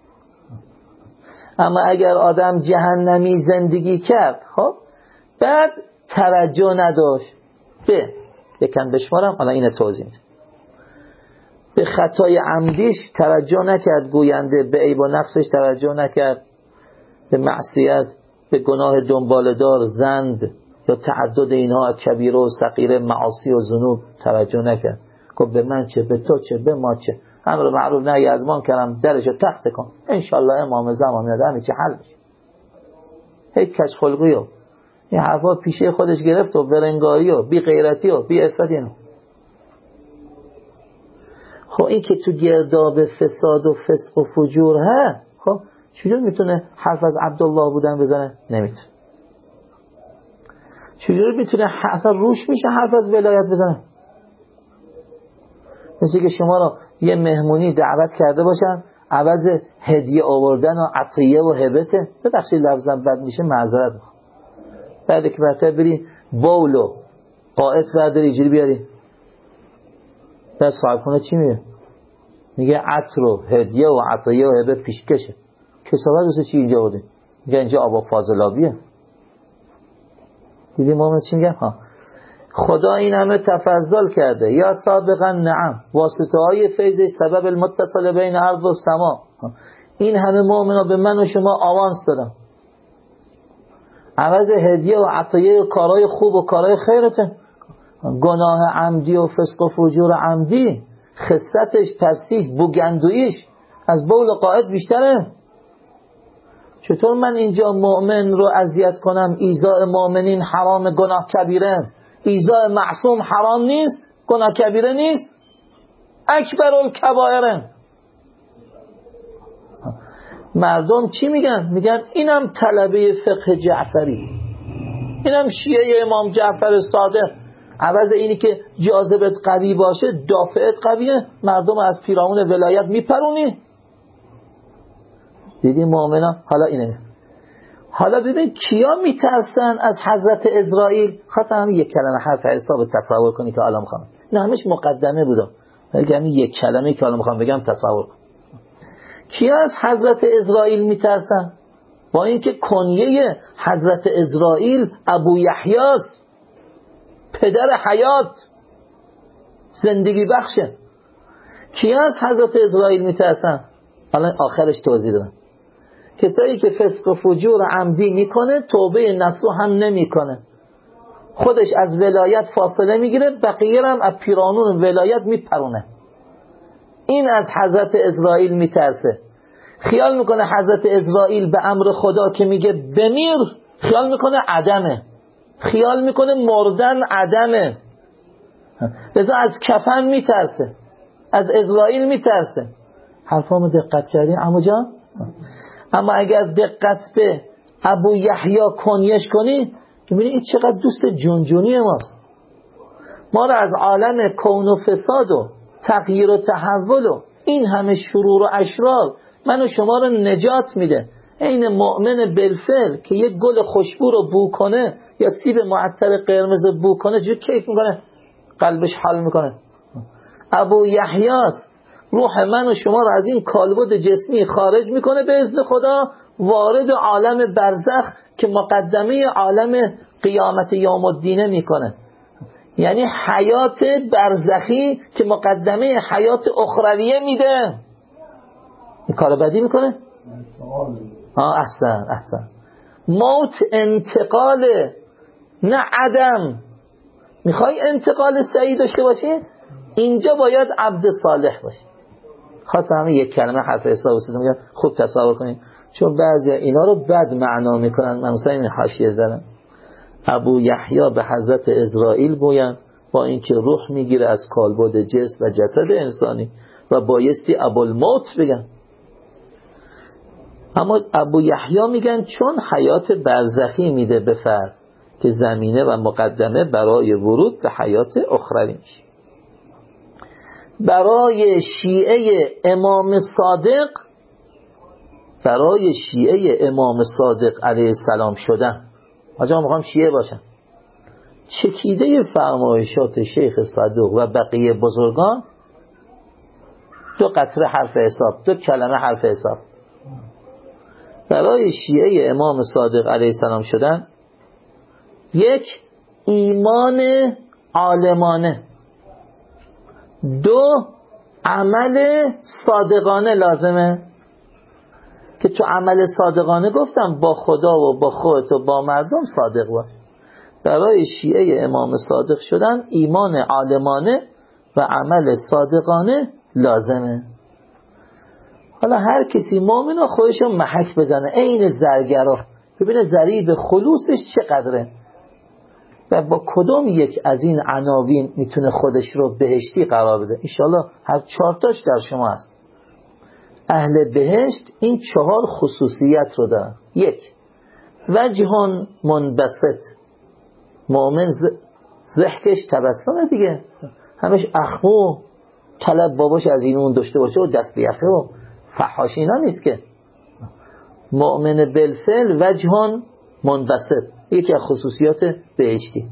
اما اگر آدم جهنمی زندگی کرد خب بعد توجه نداشت به یکم بشمارم، حالا اینه توضیح میده، به خطای عمدیش توجه نکرد، گوینده به عیب و نقصش توجه نکرد، به معصیت، به گناه دنبالدار، زند یا تعدد اینها کبیره و صغیره، معاصی و ذنوب توجه نکرد. گفت به من چه، به تو چه، به ما چه، امر معروف نهی از منکرم درجه تخت کن، انشالله امام زمان میاد همین چه حل میشه. هیچ کج خلقی و این حرفا پیشه خودش گرفت و ورنگاری و بی غیرتی و بی عفتی. خب این که تو گرداب فساد و فسق و فجور ها، خب چجور میتونه حرف از عبدالله بودن بزنه؟ نمیتونه. چجور میتونه اصلا روش میشه حرف از ولایت بزنه؟ مثل که شما رو یه مهمونی دعوت کرده باشن، عوض هدیه آوردن و عطیه و هبته، ببخشید لفظم بد میشه معذرت میخوام، بعد که برتر بری باول و قائط برداری اینجوری بیاری، در صاحب خونه چی میگه؟ میگه عطر و هدیه و عطیه و هبه پیشکشه. کسافت دوست چی اینجا بوده؟ میگه اینجا آبا فاضلابیه. دیدی ما چی میگه؟ ها خدا این همه تفضل کرده، یا سابقا نعم، واسطه های فیضش سبب المتصل بین ارض و سما، این همه مؤمنا به من و شما آوانس دادم، عوض هدیه و عطیه و کارهای خوب و کارهای خیرته. گناه عمدی و فسق و فجور عمدی خستش، پستیش، بوگندویش از بول قائد بیشتره. چطور من اینجا مؤمن رو اذیت کنم؟ ایذاء مؤمنین حرام، گناه کبیره. ایذاء معصوم حرام نیست، گناه کبیره نیست، اکبر الکبائر. مردم چی میگن؟ میگن اینم طلبه فقه جعفری، اینم شیعه امام جعفر صادق. عوض اینی که جاذبت قوی باشه دافعت قویه، مردم از پیرامون ولایت میپرونی. دیدی مؤمنا؟ حالا اینه حالا ببین کیا میترسن از حضرت عزرائیل؟ خواستم همین یک کلمه حرف حساب تصور کنی که الان میخوام، نه همش مقدمه بودم، ولی همین یک کلمه که الان میخوام بگم تصور کن. کیا از حضرت عزرائیل میترسن؟ با اینکه کنیه حضرت عزرائیل ابو یحیی است، پدر حیات، زندگی بخشه. کیا از حضرت عزرائیل میترسن؟ الان آخرش توضیح دادم. کسایی که فسق و فجور عمدی میکنه، توبه نصوح هم نمیکنه، خودش از ولایت فاصله میگیره، بقیه هم از پیرانون ولایت میپرونه. این از حضرت عزرائیل میترسه. خیال میکنه حضرت عزرائیل به امر خدا که میگه بمیر، خیال میکنه عدمه، خیال میکنه مردن عدمه، لذا از کفن میترسه، از عزرائیل میترسه. حرفامو دقت کردین عمو جان؟ اما اگر دقت به ابو یحیی کنیش کنی، میبینی این چقدر دوست جونجونی ماست. ما را از عالم کون و فساد و تغییر و تحول و این همه شرور و اشرار من و شما رو نجات میده. این مؤمن بالفعل که یک گل خوشبو رو بو کنه یا سیب معطر قرمز بو کنه جو کیف میکنه، قلبش حال میکنه. ابو یحیی روح من و شما رو از این کالبد جسمی خارج میکنه به اذن خدا، وارد عالم برزخ که مقدمه عالم قیامت یوم الدین میکنه. یعنی حیات برزخی که مقدمه حیات اخرویه میده. این کار بدی میکنه؟ آه احسن احسن. موت انتقاله، نه عدم. میخوای انتقال سعی داشته باشی؟ اینجا باید عبد صالح باشی. خواستم همه یک کلمه حرف حساب استاد میگم خوب تصور کنید، چون بعضی اینا رو بد معنا میکنن. من مثلا این حاشیه زدم ابو یحیی به حضرت عزرائیل گویند با اینکه روح میگیره از کالبد جسم و جسد انسانی و بایستی ابوالموت بگن، اما ابو یحیی میگن چون حیات برزخی میده به فرد که زمینه و مقدمه برای ورود به حیات اخروی میشه. برای شیعه امام صادق برای شیعه امام صادق علیه السلام شدن، آجا میخوام شیعه باشم، چکیده فرمایشات شیخ صدوق و بقیه بزرگان، دو قطره حرف حساب، دو کلمه حرف حساب. برای شیعه امام صادق علیه السلام شدن، یک، ایمان عالمانه، دو، عمل صادقانه لازمه. که تو عمل صادقانه گفتم با خدا و با خودت و با مردم صادق باش. برای شیعه امام صادق شدن ایمان عالمانه و عمل صادقانه لازمه. حالا هر کسی مؤمن خودشو محک بزنه عین زرگرا، ببینه ضریب خلوصش چقدره و با کدوم یک از این عناوین میتونه خودش رو بهشتی قرار بده. انشالله هر چهارتاش در شما هست. اهل بهشت این چهار خصوصیت رو دارن. یک، وجه منبسط، مؤمن ضحکش تبسمه دیگه، همش اخمو طلب باباش از این اون داشته باشه و دست بیخه و فحاشی اینا نیست که. مؤمن بالفعل وجه منبسط، یکی از خصوصیات بهشتی.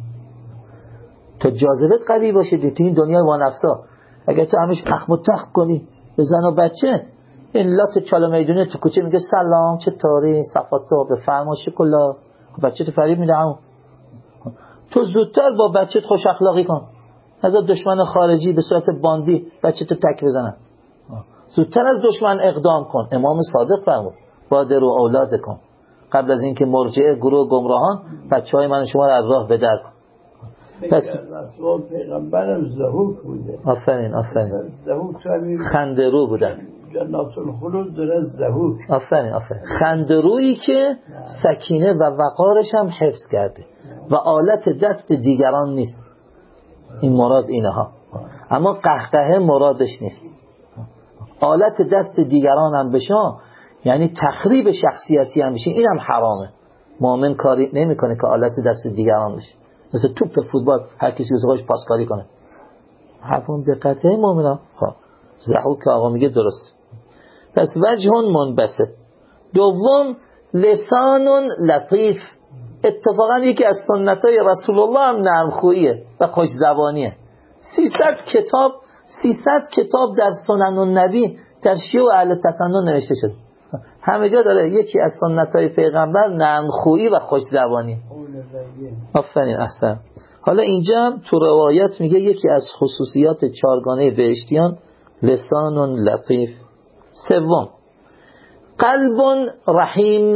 تو جاذبت قوی باشه تو این دنیای وانفسا، اگر تو همش اخم و تخم کنی به زن و بچه، این لات چالا میدونه تو کوچه میگه سلام چطوری صفاتا بفرما شکلا، بچه تو فریب میده. همون تو زودتر با بچه خوش اخلاقی کن، از دشمن خارجی به صورت باندی بچه تو تک بزنن، زودتر از دشمن اقدام کن. امام صادق فرمود بادر و اولاد کن، قبل از اینکه مرجعه گروه گمراهان بچه های من شما رو از راه بدر کن. پس رسول پیغمبرم زهوک بوده. آفرین آفرین، زهوک خندرو بودن، جنات الخلود داره زهوک. آفرین آفرین، خندرویی که سکینه و وقارش هم حفظ کرده و آلت دست دیگران نیست. این مراد اینها، اما قهقه مرادش نیست. آلت دست دیگران هم بشه یعنی تخریب شخصیتی هم بشه، این هم حرامه. مؤمن کاری نمیکنه که آلت دست دیگران بشه، مثل توپ فوتبال هر کسی از خودش پاسکاری کنه. حرفون دقته مؤمنا. خب زحوک که آقا میگه درست. پس وجه منبسط. دوم لسان لطیف. اتفاقا یکی از سنت‌های رسول الله هم نرمخوییه و خوش زبانیه. سیصد کتاب سیصد کتاب در سنن النبی در شیوع اهل تسنن نوشته شده. همه جا داره یکی از سنت‌های پیغمبر نرمخویی و خوش زبانی. آفرین احسن. حالا اینجا تو روایت میگه یکی از خصوصیات چارگانه بهشتیان لسان لطیف. سوم قلب رحیم،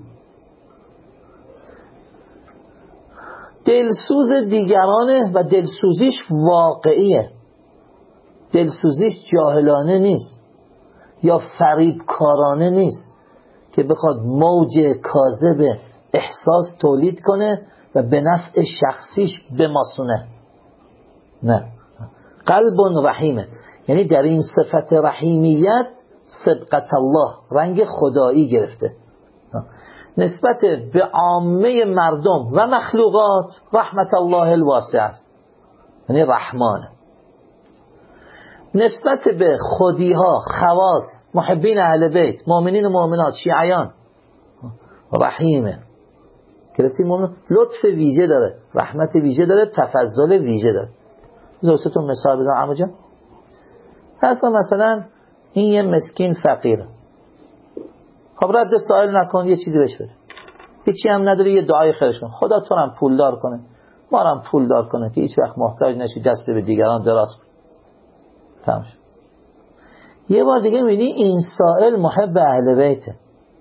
دلسوز دیگرانه و دلسوزیش واقعیه، دلسوزیش جاهلانه نیست یا فریبکارانه نیست که بخواد موج کاذب احساس تولید کنه و به نفع شخصیش بماسونه. نه، قلب رحیمه، یعنی در این صفت رحیمیت صدقت الله، رنگ خدایی گرفته. نسبت به عامه مردم و مخلوقات رحمت الله الواسع است، یعنی رحمانه. نسبت به خودیها، خواص، محبین اهل بیت، مؤمنین و مؤمنات، شیعیان، رحیمه. گرفتی مؤمن لطف ویژه داره، رحمت ویژه داره، تفضل ویژه داره. زوستون مثال بزنم عمو جان. پس مثلا این یه مسکین فقیره، خب رد سائل نکن، یه چیزی بهش بده، هیچی هم نداره، یه دعای خیرش کن، خدا تو هم پولدار کنه، ما هم پولدار کنه که هیچ وقت محتاج نشی دست به دیگران دراز کن. تمام شد. یه بار دیگه می‌بینی این سائل محب اهل بیته.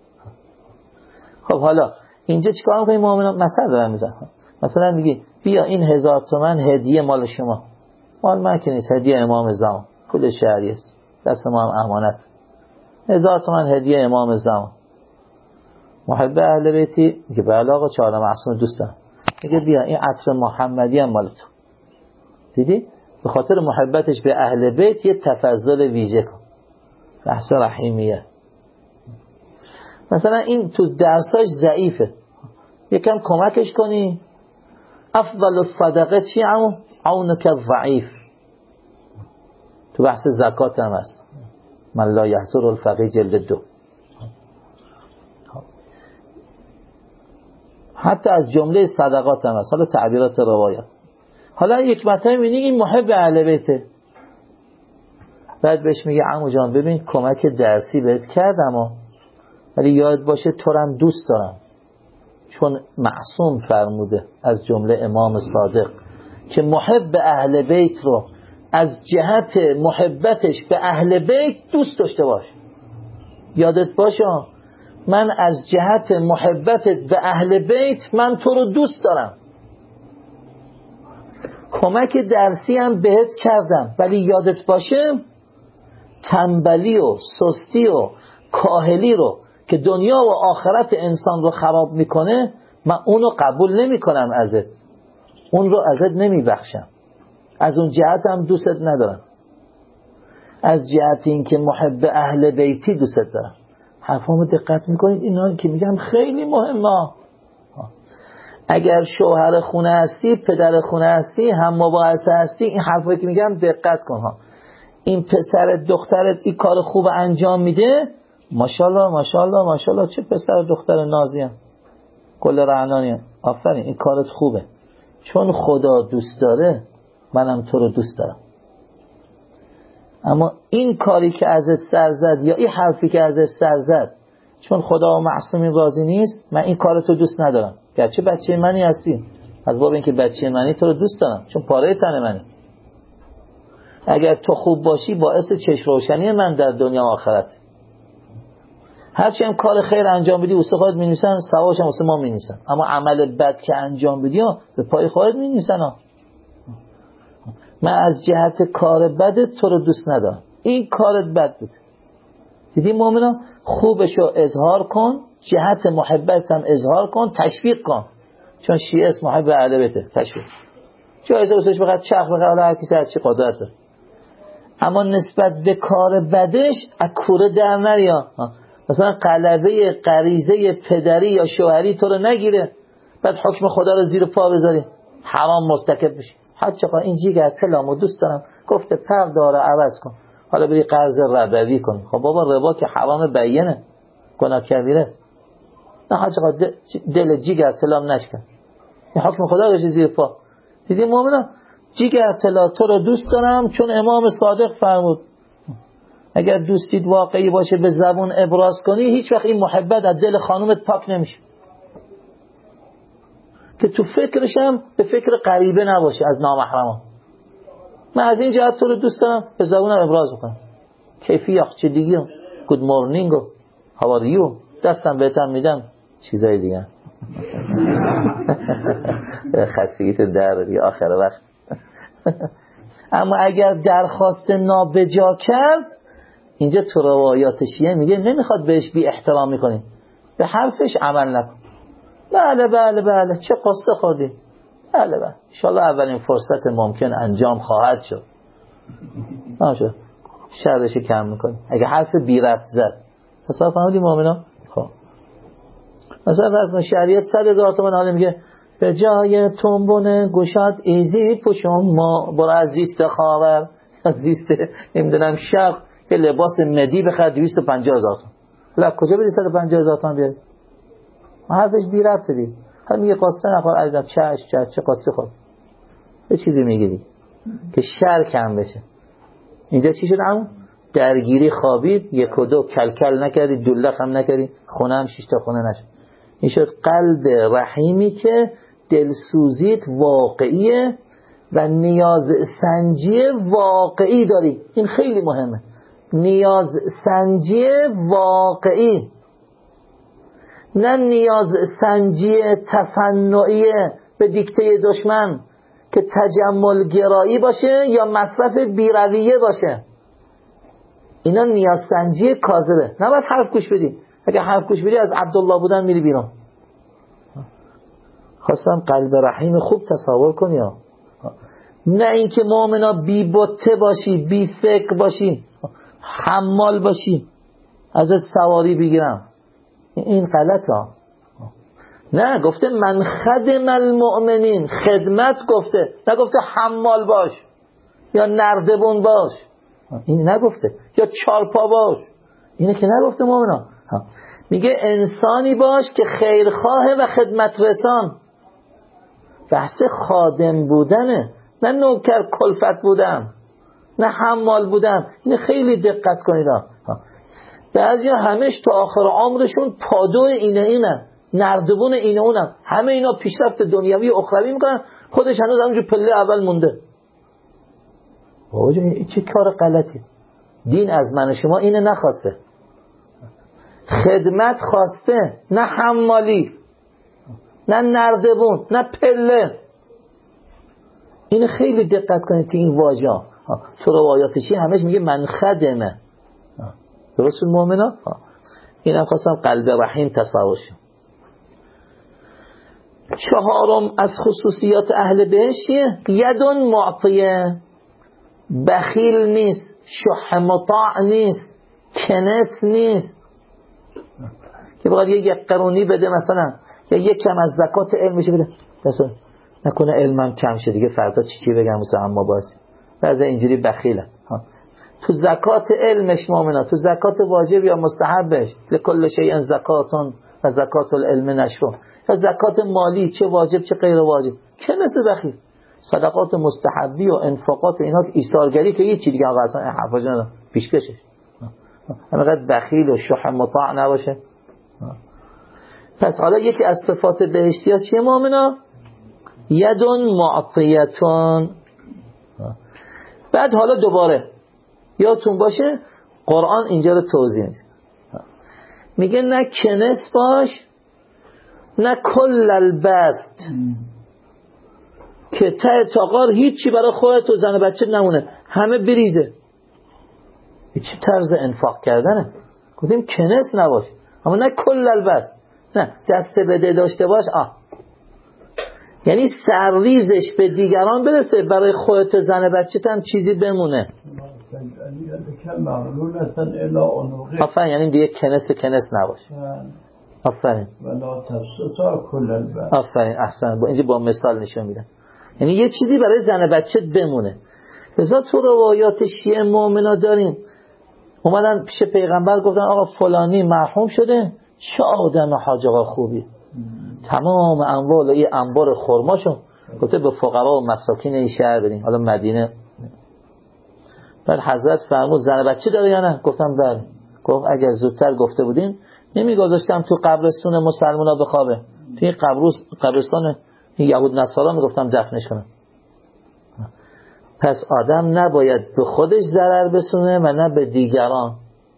خب حالا اینجا چیکار می‌کنی مؤمنان؟ مثلا دارم میزنم، مثلا میگی بیا این هزار تومن هدیه مال شما، مال من که نیست، هدیه امام زمان، پول شهری است، دست ما هم امانت. هزار تومن هدیه امام زمان. محب اهل بیتی میگه بله آقا، چهار معصوم دوستم، میگه بیا این عطر محمدی هم مال تو. دیدی؟ به خاطر محبتش به اهل بیت یه تفضل ویژه کن. بحث رحیمیه. مثلا این تو درساش ضعیفه، یکم کمکش کنی. افضل الصدقه چی عمو؟ عونک الضعیف. تو بحث زکات هم هست، من لا یحصر الفقیر جلد دو. حتی از جمله صدقات هم هست، حالا تعبیرات روایت. حالا یک مطلب می‌بینی این محب اهل بیته، بعد بهش میگه عمو جان ببین کمک درسی بهت کردم، ولی یاد باشه تو رو هم دوست دارم، چون معصوم فرموده از جمله امام صادق که محب اهل بیت رو از جهت محبتش به اهل بیت دوست داشته باش. یادت باشه من از جهت محبتت به اهل بیت من تو رو دوست دارم، کمک درسی هم بهت کردم، ولی یادت باشه تنبلی و سستی و کاهلی رو که دنیا و آخرت انسان رو خراب میکنه من اونو قبول نمی کنم ازت، اون رو ازت نمی بخشم، از اون جهت هم دوست ندارم، از جهت این که محب اهل بیتی دوست دارم. حرفامو دقت میکنید؟ اینا که میگم خیلی مهمه. اگر شوهر خونه هستی، پدر خونه هستی، هم مباحثه هستی، این حرفایی که میگم دقت کن ها. این پسر دخترت این کار خوب انجام میده، ماشاءالله ماشاءالله ماشاءالله، چه پسر دختر نازیم، کل رعنانیم، آفرین این کارت خوبه، چون خدا دوست داره منم تو رو دوست دارم. اما این کاری که ازت سر زد یا این حرفی که ازت سر زد چون خدا و معصومین راضی نیست، من این کارتو دوست ندارم، گرچه بچه منی هستی، از باب اینکه بچه منی تو رو دوست دارم، چون پاره تن منی. اگر تو خوب باشی باعث چشم روشنی من در دنیا و آخرت. هرچی هم کار خیر انجام بدی واسه خودت می‌نویسن، ثوابش هم واسه ما می‌نویسن، اما عمل بد که انجام بدی به پای خودت می‌نویسن. من از جهت کار بدت تو رو دوست ندارم، این کارت بد بود. دیدی مؤمنا، خوبشو اظهار کن، جهت محبت هم اظهار کن، تشویق کن، چون شیعه اسم محب اهل بیته، تشویق. جایزه واسش بقید چرخ بقید هر کسی هر چی قدرت داره، اما نسبت به کار بدش اکوره در نریا. مثلا قلبه غریزه پدری یا شوهری تو رو نگیره، بعد حکم خدا رو زیر پا بذاری، حرام مرتکب بشی. حتی این جیگر تلامو دوست دارم، گفته پر داره عوض کن، حالا بری قرض ربوی کن. خب بابا ربا که حرام بیانه، گناه کبیره. نه حاج آقا دل جیگر طلام نشکن، این حکم خدا بشه زیر پا. دیدیم مومنان جیگر طلا تو رو دوست دارم چون امام صادق فرمود اگر دوستید واقعی باشه به زبون ابراز کنی، هیچ وقت این محبت از دل خانومت پاک نمیشه، که تو فکرشم به فکر غریبه نباشه از نامحرمان. من از این جهت تو رو دوست دارم به زبونم ابراز کنم. کیفی یخچه دیگه گود مورنینگ و هاواریو دستم بهتم میدم چیزای دیگه. خستگی تو در دیگه آخر وقت. اما اگر درخواست نابجا کرد، اینجا تو روایات شیعه میگه نمیخواد بهش بی احترام میکنی، به حرفش عمل نکن. بله بله بله چه قصه خوردی، بله بله انشالله اولین فرصت ممکن انجام خواهد شد. نمیشه شرش کم میکنی اگه حرف بی ربط زد. حساب فهمیدی مؤمنا؟ خب مثلا فرض شریعت صد هزار تومان حالا میگه به جای تنبون گوشات ایزی پوشم ما برو از زیست خاور از زیست نمیدونم شرق که لباس مدی بخرد دویست و پنجاه هزار تومان. لا کجا بدی صد و پنجاه هزار تومان بیاری؟ حرفش بی ربطه دی. حالا میگه قصه نخور عزیزم، چش چش چه قصه خور یه چیزی میگه دی که شر کم بشه. اینجا چی شد عمو؟ درگیری خوابید، یک و دو کلکل نکردی، دلخ هم نکردی، خونه هم شیشتا خونه نشد. این شد قلب رحیمی که دلسوزیت واقعیه و نیاز سنجی واقعی داری. این خیلی مهمه، نیاز سنجی واقعی، نه نیاز سنجی تصنعی به دیکته دشمن که تجمل گرایی باشه یا مصرف بیرویه باشه. اینا نیاز سنجی کاذبه. نباید حرف گوش بدی. اگه حرف گوش بدی از عبدالله بودن میری بیرون. خواستم قلب رحیم خوب تصور کنی ها. نه اینکه مؤمنا بی بطه باشی، بی فکر باشی، حمال باشی ازت سواری بگیرم، این غلط ها. نه گفته من خدم المؤمنین، خدمت گفته، نگفته حمال باش یا نردبون باش، این نگفته، یا چارپا باش، اینه که نگفته مؤمنا. میگه انسانی باش که خیرخواه و خدمت رسان. بحث خادم بودنه، نه نوکر کلفت بودن، نه حمال بودن. این خیلی دقت کنید ها. بعضی همش تا آخر عمرشون پادو اینه اینه، نردبون اینه اونم، همه اینا پیشرفت دنیوی و اخروی میکنن، خودش هنوز همونجور پله اول مونده. بابا این چه کار غلطی. دین از من و شما اینه نخواسته، خدمت خواسته، نه حمالی، نه نردبون، نه پله. این خیلی دقت کنید تو این واژه. تو روایاتشی همش میگه من خدمه. درست المؤمنه. اینم خواستم قلب رحیم تصور شه. چهارم از خصوصیات اهل بهشت یدون معطیه، بخیل نیست، شح مطاع نیست، کنس نیست که بخواد یک قرونی بده مثلا یا یک کم از زکات علمش بده، مثلا نکنه علمم کم شه دیگه فردا چی چی بگم مثلا اما باسی. بعضی اینجوری بخیلن. تو زکات علمش مؤمنا، تو زکات واجب یا مستحبش لکل شیء زکاتون و زکات العلم نشو، یا زکات مالی چه واجب چه غیر واجب، که مثل بخیل. صدقات مستحبی و انفاقات اینا ایثارگری که یه چیز دیگه اصلا حرفا نداره، پیشکشه. همینقدر بخیل و شح مطاع نباشه. پس حالا یکی از صفات بهشتی ها چیه مؤمنا؟ یدون معطیتون. بعد حالا دوباره یادتون باشه قرآن اینجا رو توضیح میده، میگه نه کنس باش نه کل البست، که ته تاقار هیچی برای خودت و زن و بچه نمونه، همه بریزه. این چه طرز انفاق کردنه؟ گفتیم کنس نباش، اما نه کل البست، نه دست بده داشته باش. آه یعنی سرریزش به دیگران برسه، برای خودت و زن و بچه هم چیزی بمونه. آفرین، یعنی دیگه کنس کنس نباش. آفرین آفرین احسن. با اینجا با مثال نشون میدن، یعنی یه چیزی برای زن و بچه بمونه. لذا تو روایات شیعه مؤمنا داریم اومدن پیش پیغمبر گفتن آقا فلانی مرحوم شده، چه آدم حاج آقا خوبی، تمام اموال این انبار خرماشو گفته به فقرا و مساکین این شهر بدین، حالا مدینه. بعد حضرت فرمود زن بچه داره یا نه؟ گفتم بله. گفت اگر زودتر گفته بودین نمیگذاشتم تو قبرستون مسلمونا بخوابه، توی قبرستان یهود نصارا میگفتم دفنش کنم. پس آدم نباید به خودش ضرر بسونه و نه به دیگران.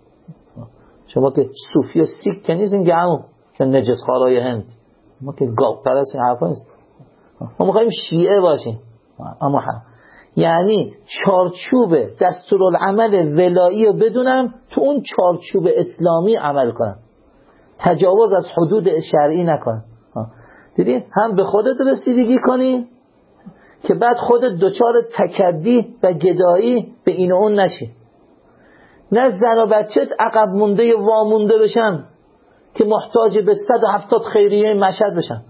شما که صوفی و سیک که نیستیم که همون که نجس خارای هند، ما که گاو پرست این حرفا نیست. ما میخواییم شیعه باشیم. اما هم یعنی چارچوب دستورالعمل ولایی رو بدونم، تو اون چارچوب اسلامی عمل کنم، تجاوز از حدود شرعی نکنم. دیدی هم به خودت رسیدگی کنی که بعد خودت دچار تکبی و گدایی به این و اون نشی، نه زن و بچت عقب مونده وامونده بشن که محتاج به صد و هفتاد خیریه مشهد بشن.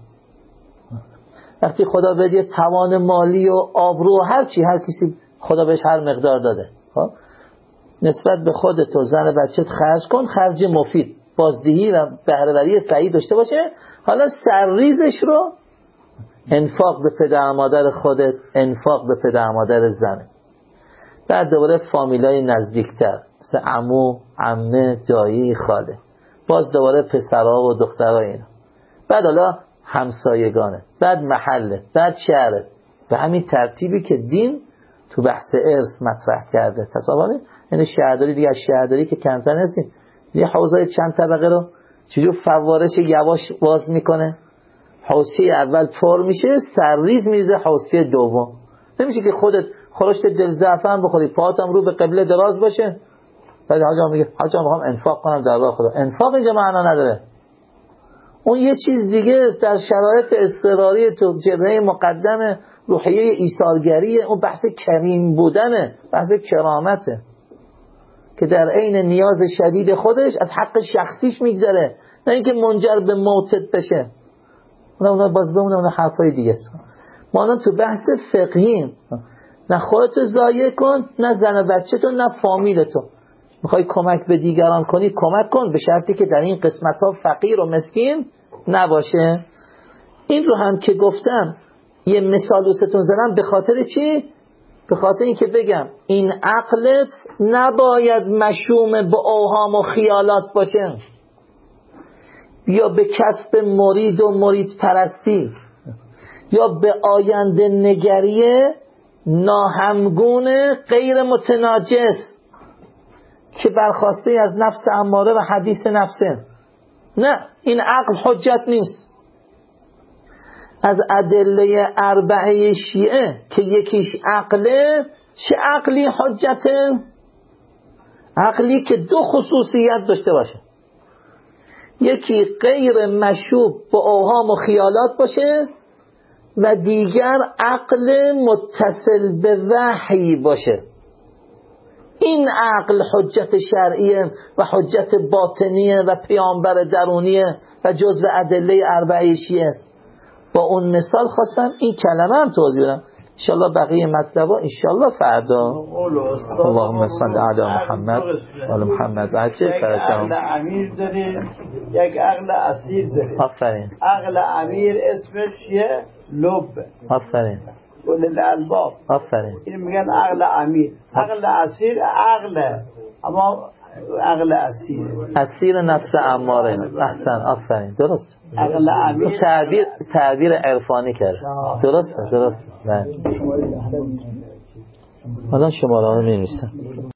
وقتی خدا بده توان مالی و آبرو و هر چی، هر کسی خدا بهش هر مقدار داده، خب نسبت به خودت و زن و بچت خرج کن، خرج مفید، بازدهی و بهره‌وری صحیح داشته باشه. حالا سرریزش رو انفاق به پدر مادر خودت، انفاق به پدر مادر زنه. بعد دوباره فامیلای نزدیکتر مثل عمو، عمه، دایی، خاله، باز دوباره پسرها و دخترها اینا. بعد حالا همسایگانه، بعد محله، بعد شهره، به همین ترتیبی که دین تو بحث ارث مطرح کرده. تصاوره یعنی شهرداری دیگه، شهرداری که کمتر هستیم، یه حوضای چند طبقه رو چجور فوارش یواش باز میکنه، حوضی اول پر میشه، سرریز میزه حوضی دوم. نمیشه که خودت خورشت دل زعفران بخوری، پاهاتم رو به قبله دراز باشه. بعد حاجا میگه حاجا میخوام انفاق کنم در راه خدا. انفاق اینجا معنا نداره، اون یه چیز دیگه است. در شرایط اضطراری تو جبهه مقدم روحیه ایثارگریه، اون بحث کریم بودنه، بحث کرامته که در عین نیاز شدید خودش از حق شخصیش میگذره، نه اینکه منجر به موتت بشه. اونا اونا باز بمونه، اونا حرفای دیگه است. ما الان تو بحث فقهیم، نه خودتو ضایع کن، نه زن و بچه‌تو، نه فامیلتو. میخوای کمک به دیگران کنی کمک کن، به شرطی که در این قسمت ها فقیر و مسکین نباشه. این رو هم که گفتم یه مثال دوستتون زدم، به خاطر چی؟ به خاطر این که بگم این عقلت نباید مشوم به اوهام و خیالات باشه، یا به کسب مرید و مرید پرستی، یا به آینده نگری ناهمگون غیر متناجس که برخواسته از نفس اماره و حدیث نفسه. نه، این عقل حجت نیست. از ادله اربعه شیعه که یکیش عقله، چه عقلی حجته؟ عقلی که دو خصوصیت داشته باشه، یکی غیر مشوب به اوهام و خیالات باشه و دیگر عقل متصل به وحی باشه. این عقل حجت شرعیه و حجت باطنیه و پیامبر درونیه و جزء ادله اربعه شیعه است. با اون مثال خواستم این کلمه هم توضیح بدم. انشالله بقیه مطلبا انشالله فردا. اللهم صل علی محمد و علی محمد. بچه فرجام. یک عقل امیر داریم، یک عقل اسیر داریم. آفرین. عقل امیر اسمش چیه؟ لب. آفرین. اول الالباب. آفرین. این میگن عقل امیر. عقل اسیر عقله، اما عقل اسیر اسیر نفس اماره. احسن، آفرین، درست. عقل امیر تعبیر تعبیر عرفانی کرد. درسته، درست. نه. حالا شماره ها رو می‌نویسم.